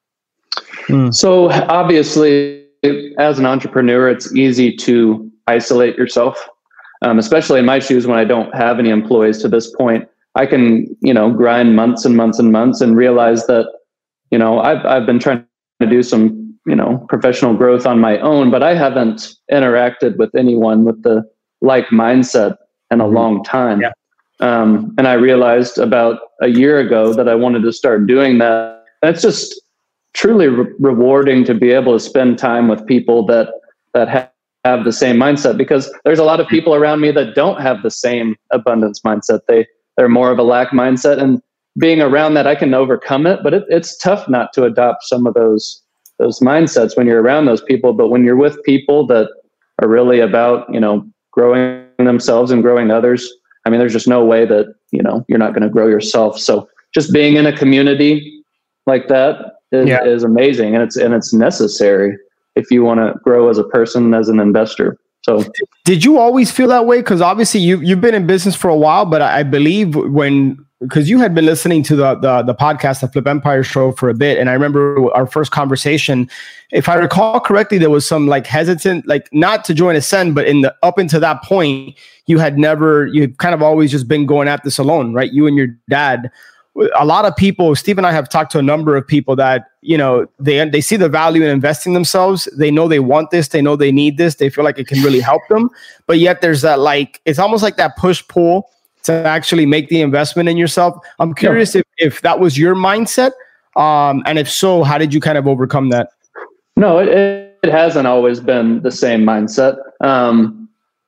Hmm. So, obviously, as an entrepreneur, it's easy to isolate yourself, um, especially in my shoes when I don't have any employees to this point. I can, you know, grind months and months and months and realize that, you know, I've, I've been trying to do some, you know, professional growth on my own, but I haven't interacted with anyone with the like mindset in a long time. Yeah. Um, and I realized about a year ago that I wanted to start doing that. That's just truly re- rewarding to be able to spend time with people that, that have, have the same mindset, because there's a lot of people around me that don't have the same abundance mindset. They, they're more of a lack mindset, and being around that, I can overcome it, but it, it's tough not to adopt some of those, those mindsets when you're around those people. But when you're with people that are really about, you know, growing themselves and growing others, I mean, there's just no way that, you know, you're not going to grow yourself. So just being in a community like that is, yeah. is amazing. And it's, and it's necessary if you want to grow as a person, as an investor. So did you always feel that way? Because obviously you, you've been in business for a while, but I believe when, because you had been listening to the, the the podcast, the Flip Empire Show, for a bit. And I remember our first conversation, if I recall correctly, there was some like hesitant, like not to join Ascend, but in the up until that point, you had never, you had kind of always just been going at this alone, right? You and your dad. A lot of people, Steve and I have talked to a number of people that, you know, they they see the value in investing themselves. They know they want this. They know they need this. They feel like it can really help them. But yet there's that, like, it's almost like that push pull to actually make the investment in yourself. I'm curious yeah. if, if that was your mindset. Um, and if so, how did you kind of overcome that? No, it, it hasn't always been the same mindset. Um,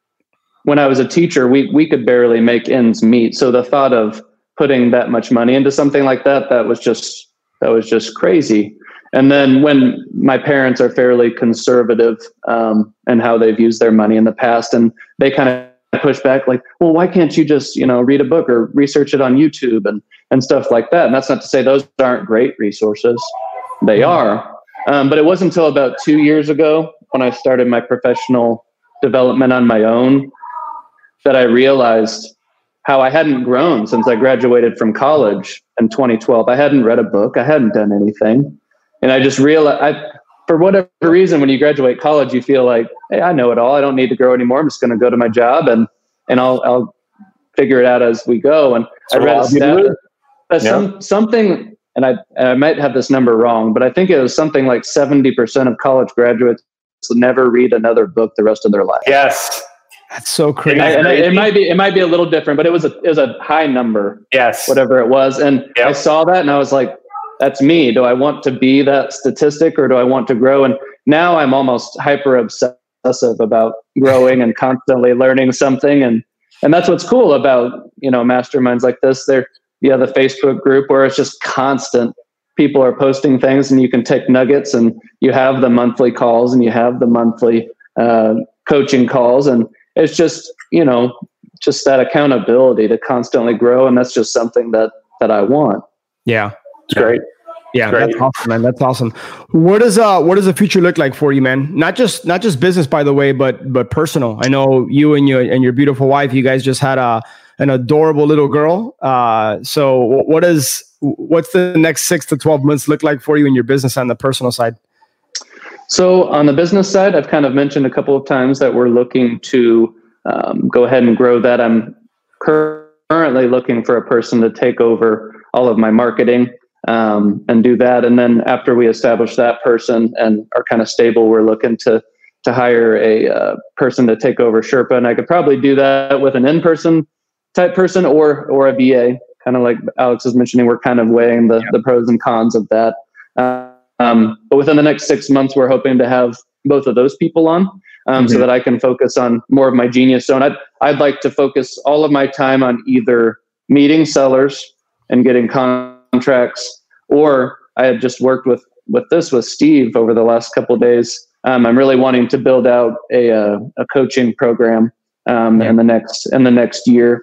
when I was a teacher, we we could barely make ends meet. So the thought of putting that much money into something like that, that was just, that was just crazy. And then when my parents are fairly conservative um, in how they've used their money in the past, and they kind of push back like, well, why can't you just, you know, read a book or research it on YouTube and, and stuff like that? And that's not to say those aren't great resources. They are. Um, but it wasn't until about two years ago when I started my professional development on my own that I realized how I hadn't grown since I graduated from college in twenty twelve. I hadn't read a book. I hadn't done anything. And I just realized, I, for whatever reason, when you graduate college, you feel like, hey, I know it all. I don't need to grow anymore. I'm just going to go to my job and, and I'll, I'll figure it out as we go. And so I read a stat, uh, yeah. some, something, and I, and I might have this number wrong, but I think it was something like seventy percent of college graduates never read another book the rest of their life. Yes. That's so crazy. And, and it might be, it might be a little different, but it was a, it was a high number. Yes. Whatever it was. And yep. I saw that and I was like, that's me. Do I want to be that statistic or do I want to grow? And now I'm almost hyper obsessive about growing and constantly learning something. And, and that's what's cool about, you know, masterminds like this. There, you have the Facebook group where it's just constant. People are posting things and you can take nuggets, and you have the monthly calls and you have the monthly uh, coaching calls. And it's just, you know, just that accountability to constantly grow. And that's just something that, that I want. Yeah. It's great. Yeah. Great. That's awesome, man. That's awesome. What does, uh, what does the future look like for you, man? Not just, not just business, by the way, but, but personal. I know you and your, and your beautiful wife, you guys just had a, an adorable little girl. Uh, so what is, what's the next six to twelve months look like for you in your business on the personal side? So on the business side, I've kind of mentioned a couple of times that we're looking to um, go ahead and grow that. I'm cur- currently looking for a person to take over all of my marketing um, and do that. And then after we establish that person and are kind of stable, we're looking to to hire a uh, person to take over Sherpa. And I could probably do that with an in-person type person or or a V A. Kind of like Alex was mentioning, we're kind of weighing the, yeah. the pros and cons of that. Uh, Um, but within the next six months, we're hoping to have both of those people on um, mm-hmm. so that I can focus on more of my genius zone. I'd, I'd like to focus all of my time on either meeting sellers and getting contracts, or I had just worked with, with this with Steve over the last couple of days. um, I'm really wanting to build out a a, a coaching program um, yeah. in the next in the next year.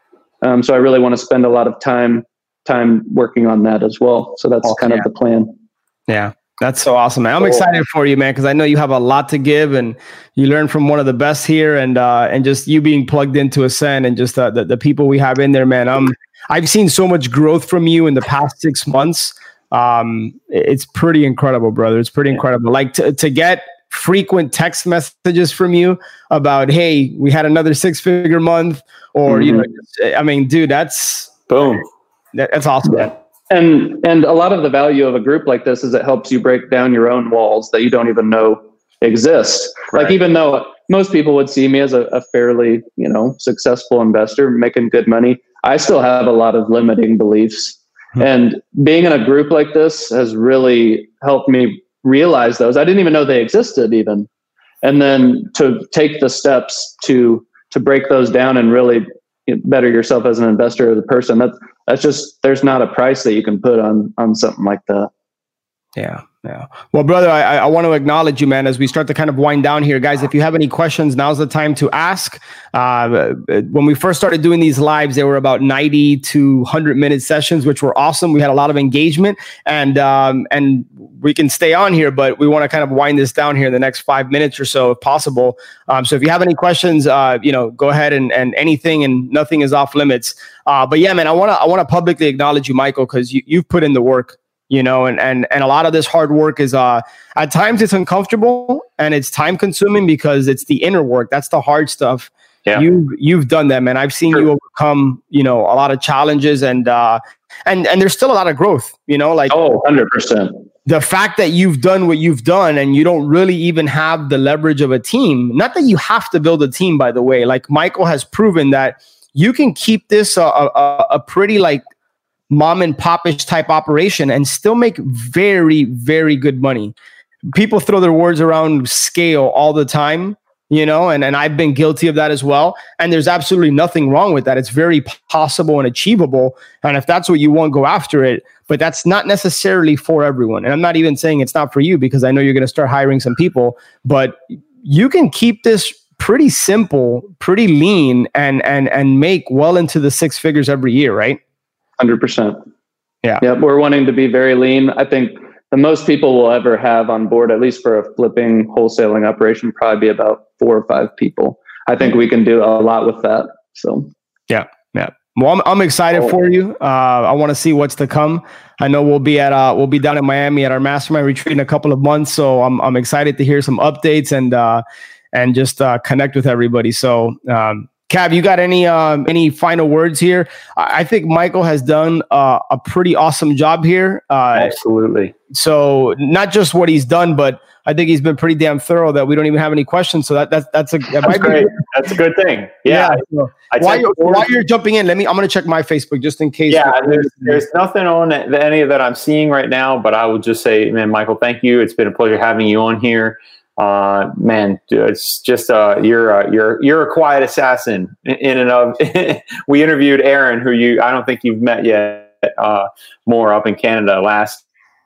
Um, so I really want to spend a lot of time time working on that as well. So that's oh, kind yeah. of the plan. Yeah. That's so awesome, man. I'm excited for you, man, because I know you have a lot to give, and you learn from one of the best here, and uh, and just you being plugged into Ascend, and just uh, the the people we have in there, man. Um, I've seen so much growth from you in the past six months. Um, it's pretty incredible, brother. It's pretty incredible. Like to to get frequent text messages from you about, hey, we had another six figure month, or mm-hmm. you know, I mean, dude, that's boom. That, that's awesome. Yeah. And and a lot of the value of a group like this is it helps you break down your own walls that you don't even know exist. Right. Like, even though most people would see me as a, a fairly, you know, successful investor making good money, I still have a lot of limiting beliefs. Hmm. And being in a group like this has really helped me realize those. I didn't even know they existed even. And then to take the steps to to break those down and really better yourself as an investor, as a person, that's that's just, there's not a price that you can put on on something like that. Yeah. Yeah. Well, brother, I, I want to acknowledge you, man, as we start to kind of wind down here. Guys, if you have any questions, now's the time to ask. Uh, when we first started doing these lives, they were about ninety to one hundred minute sessions, which were awesome. We had a lot of engagement, and um, and we can stay on here, but we want to kind of wind this down here in the next five minutes or so, if possible. Um, so if you have any questions, uh, you know, go ahead, and, and anything and nothing is off limits. Uh, but yeah, man, I want to I want to publicly acknowledge you, Michael, because you, you've put in the work. You know, and, and, and a lot of this hard work is, uh, at times it's uncomfortable and it's time consuming because it's the inner work. That's the hard stuff. Yeah. You've, you've done that, man. I've seen sure. you overcome, you know, a lot of challenges, and, uh, and, and there's still a lot of growth, you know, like, oh, one hundred percent. The fact that you've done what you've done and you don't really even have the leverage of a team. Not that you have to build a team, by the way. Like, Michael has proven that you can keep this a, a, a pretty like mom and popish type operation and still make very, very good money. People throw their words around scale all the time, you know, and, and I've been guilty of that as well. And there's absolutely nothing wrong with that. It's very possible and achievable. And if that's what you want, go after it. But that's not necessarily for everyone. And I'm not even saying it's not for you, because I know you're going to start hiring some people, but you can keep this pretty simple, pretty lean, and and and make well into the six figures every year, right? one hundred percent. Yeah. Yeah. We're wanting to be very lean. I think the most people will ever have on board, at least for a flipping wholesaling operation, probably be about four or five people. I think we can do a lot with that. So, yeah. Yeah. Well, I'm, I'm excited oh. for you. Uh, I want to see what's to come. I know we'll be at, uh, we'll be down in Miami at our mastermind retreat in a couple of months. So I'm, I'm excited to hear some updates and, uh, and just, uh, connect with everybody. So, um, Cav, you got any um, any final words here? I think Michael has done uh, a pretty awesome job here. Uh, Absolutely. So not just what he's done, but I think he's been pretty damn thorough that we don't even have any questions. So that that's that's a that that's great. Be- that's a good thing. Yeah. yeah. While, you're, while you're jumping in, let me. I'm going to check my Facebook just in case. Yeah. There's, there's nothing on any that I'm seeing right now, but I would just say, man, Michael, thank you. It's been a pleasure having you on here. Uh, man, it's just, uh, you're, uh, you're, you're a quiet assassin in and of, we interviewed Aaron, who you, I don't think you've met yet, uh, more up in Canada last.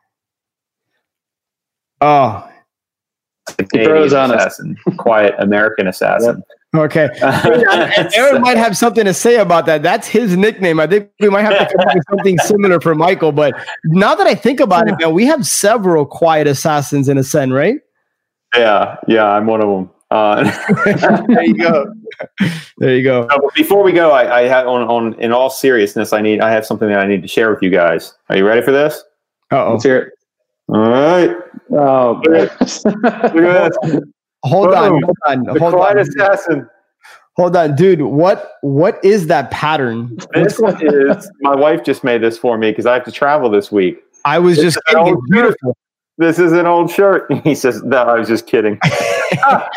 Oh, Canadian assassin, quiet American assassin. Yep. Okay. Aaron might have something to say about that. That's his nickname. I think we might have to come up with something similar for Michael, but now that I think about it, man, we have several quiet assassins in Ascend, right? Yeah, yeah, I'm one of them. Uh, there you go. There you go. Uh, before we go, I, I have on, on in all seriousness, I need I have something that I need to share with you guys. Are you ready for this? Uh-oh. Let's hear it. All right. Oh, look at this. Look at this. Hold Boom. on, hold on, the hold quiet on. assassin. Hold on, dude. What what is that pattern? This is my wife just made this for me because I have to travel this week. I was this just kidding. It's beautiful. This is an old shirt. He says, no, I was just kidding. Well,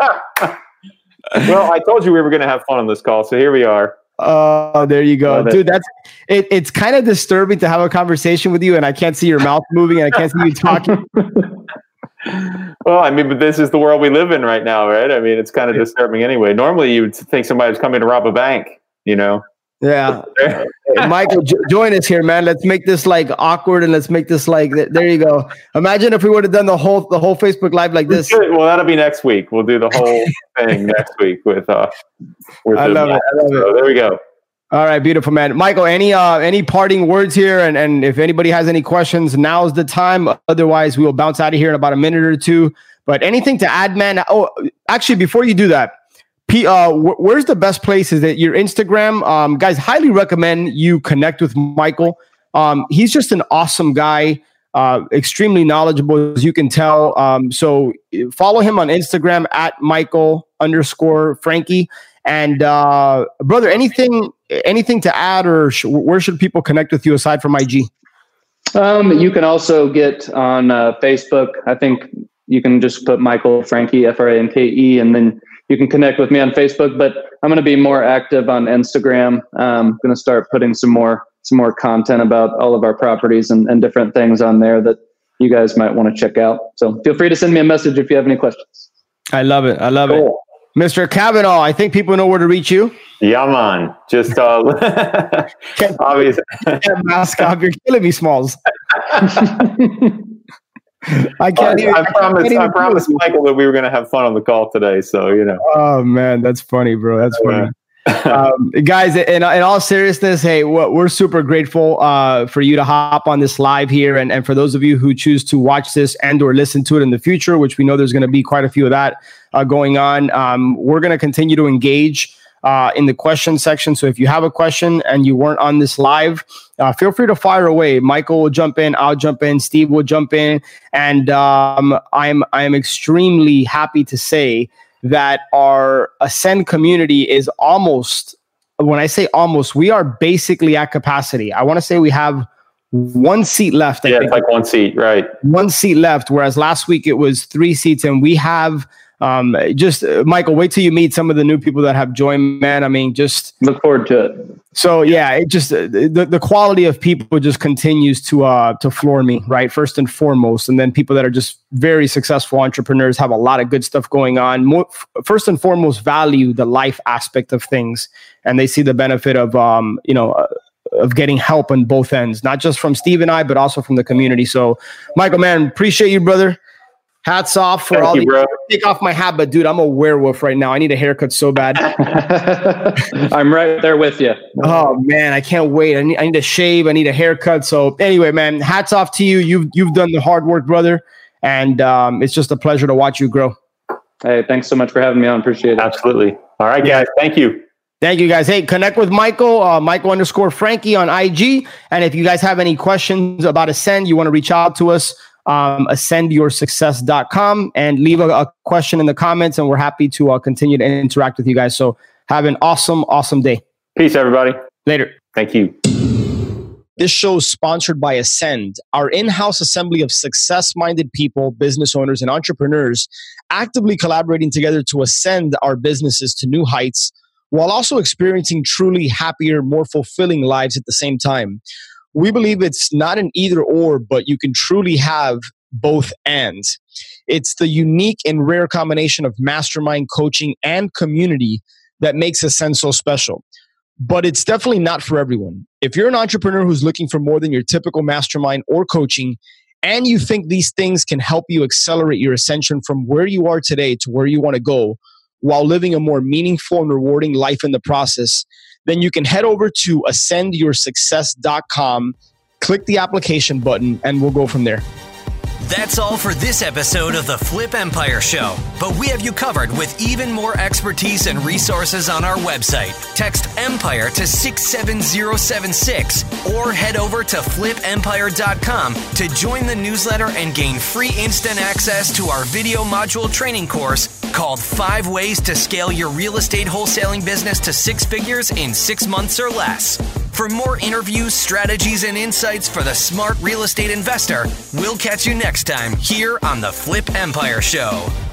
I told you we were going to have fun on this call, so here we are. Oh, there you go. Love Dude, it. that's it. It's kind of disturbing to have a conversation with you, and I can't see your mouth moving, and I can't see you talking. Well, I mean, but this is the world we live in right now, right? I mean, it's kind of disturbing anyway. Normally, you would think somebody was coming to rob a bank, you know? Yeah. Hey, Michael, jo- join us here, man. Let's make this like awkward and let's make this like, there you go. Imagine if we would have done the whole the whole Facebook Live like this. Well, that'll be next week. We'll do the whole thing next week with uh with I love it. I love so it. There we go. All right, beautiful, man. Michael, any uh any parting words here? And and if anybody has any questions, now's the time. Otherwise, we will bounce out of here in about a minute or two. But anything to add, man? Oh, actually, before you do that, P, uh, wh- where's the best place? Is it your Instagram? Um, guys, highly recommend you connect with Michael. Um, he's just an awesome guy, uh, extremely knowledgeable, as you can tell. Um, so follow him on Instagram at Michael underscore Frankie. And uh, brother, anything anything to add, or sh- where should people connect with you aside from I G? Um, you can also get on uh, Facebook. I think you can just put Michael Frankie, F R A N K E, and then you can connect with me on Facebook, but I'm going to be more active on Instagram. I'm um, going to start putting some more some more content about all of our properties and, and different things on there that you guys might want to check out. So feel free to send me a message if you have any questions. I love it. I love Cool. it. Mister Cavanaugh, I think people know where to reach you. Yeah, man. Just uh, obviously. Mask off. You're killing me, Smalls. I can't. I, even, I I promised. can't I promised Michael that we were going to have fun on the call today. So you know. Oh man, that's funny, bro. That's funny. um, guys, in, in all seriousness, hey, we're super grateful uh, for you to hop on this live here, and, and for those of you who choose to watch this and or listen to it in the future, which we know there's going to be quite a few of that uh, going on. Um, we're going to continue to engage Uh, in the question section. So if you have a question and you weren't on this live, uh, feel free to fire away. Michael will jump in. I'll jump in. Steve will jump in. And um, I'm I'm extremely happy to say that our Ascend community is almost, when I say almost, we are basically at capacity. I want to say we have one seat left. I yeah, think. It's like one seat, right? One seat left, whereas last week it was three seats, and we have Um, just uh, Michael, wait till you meet some of the new people that have joined, man. I mean, just look forward to it. So yeah, it just uh, the, the quality of people just continues to uh to floor me, right? First and foremost, and then people that are just very successful entrepreneurs have a lot of good stuff going on. More, first and foremost, value the life aspect of things, and they see the benefit of um you know. Uh, of getting help on both ends, not just from Steve and I, but also from the community. So Michael, man, appreciate you, brother. Hats off for Thank all you, the bro. Take off my hat, but dude, I'm a werewolf right now. I need a haircut so bad. I'm right there with you. Oh man, I can't wait. I need, I need a shave. I need a haircut. So anyway, man, hats off to you. You've you've done the hard work, brother, and um, it's just a pleasure to watch you grow. Hey, thanks so much for having me on. Appreciate it. Absolutely. All right, guys. Thank you. Thank you, guys. Hey, connect with Michael, uh, Michael underscore Frankie on I G. And if you guys have any questions about Ascend, you want to reach out to us. Um, ascend your success dot com and leave a, a question in the comments, and we're happy to uh, continue to interact with you guys. So have an awesome, awesome day. Peace, everybody. Later. Thank you. This show is sponsored by Ascend, our in-house assembly of success-minded people, business owners, and entrepreneurs actively collaborating together to ascend our businesses to new heights while also experiencing truly happier, more fulfilling lives at the same time. We believe it's not an either or, but you can truly have both and. It's the unique and rare combination of mastermind coaching and community that makes Ascend so special. But it's definitely not for everyone. If you're an entrepreneur who's looking for more than your typical mastermind or coaching, and you think these things can help you accelerate your ascension from where you are today to where you want to go, while living a more meaningful and rewarding life in the process, then you can head over to ascend your success dot com, click the application button, and we'll go from there. That's all for this episode of the Flip Empire Show, but we have you covered with even more expertise and resources on our website. Text EMPIRE to six seven zero seven six or head over to flip empire dot com to join the newsletter and gain free instant access to our video module training course called Five Ways to Scale Your Real Estate Wholesaling Business to Six Figures in Six Months or Less. For more interviews, strategies, and insights for the smart real estate investor, we'll catch you next time here on the Flip Empire Show.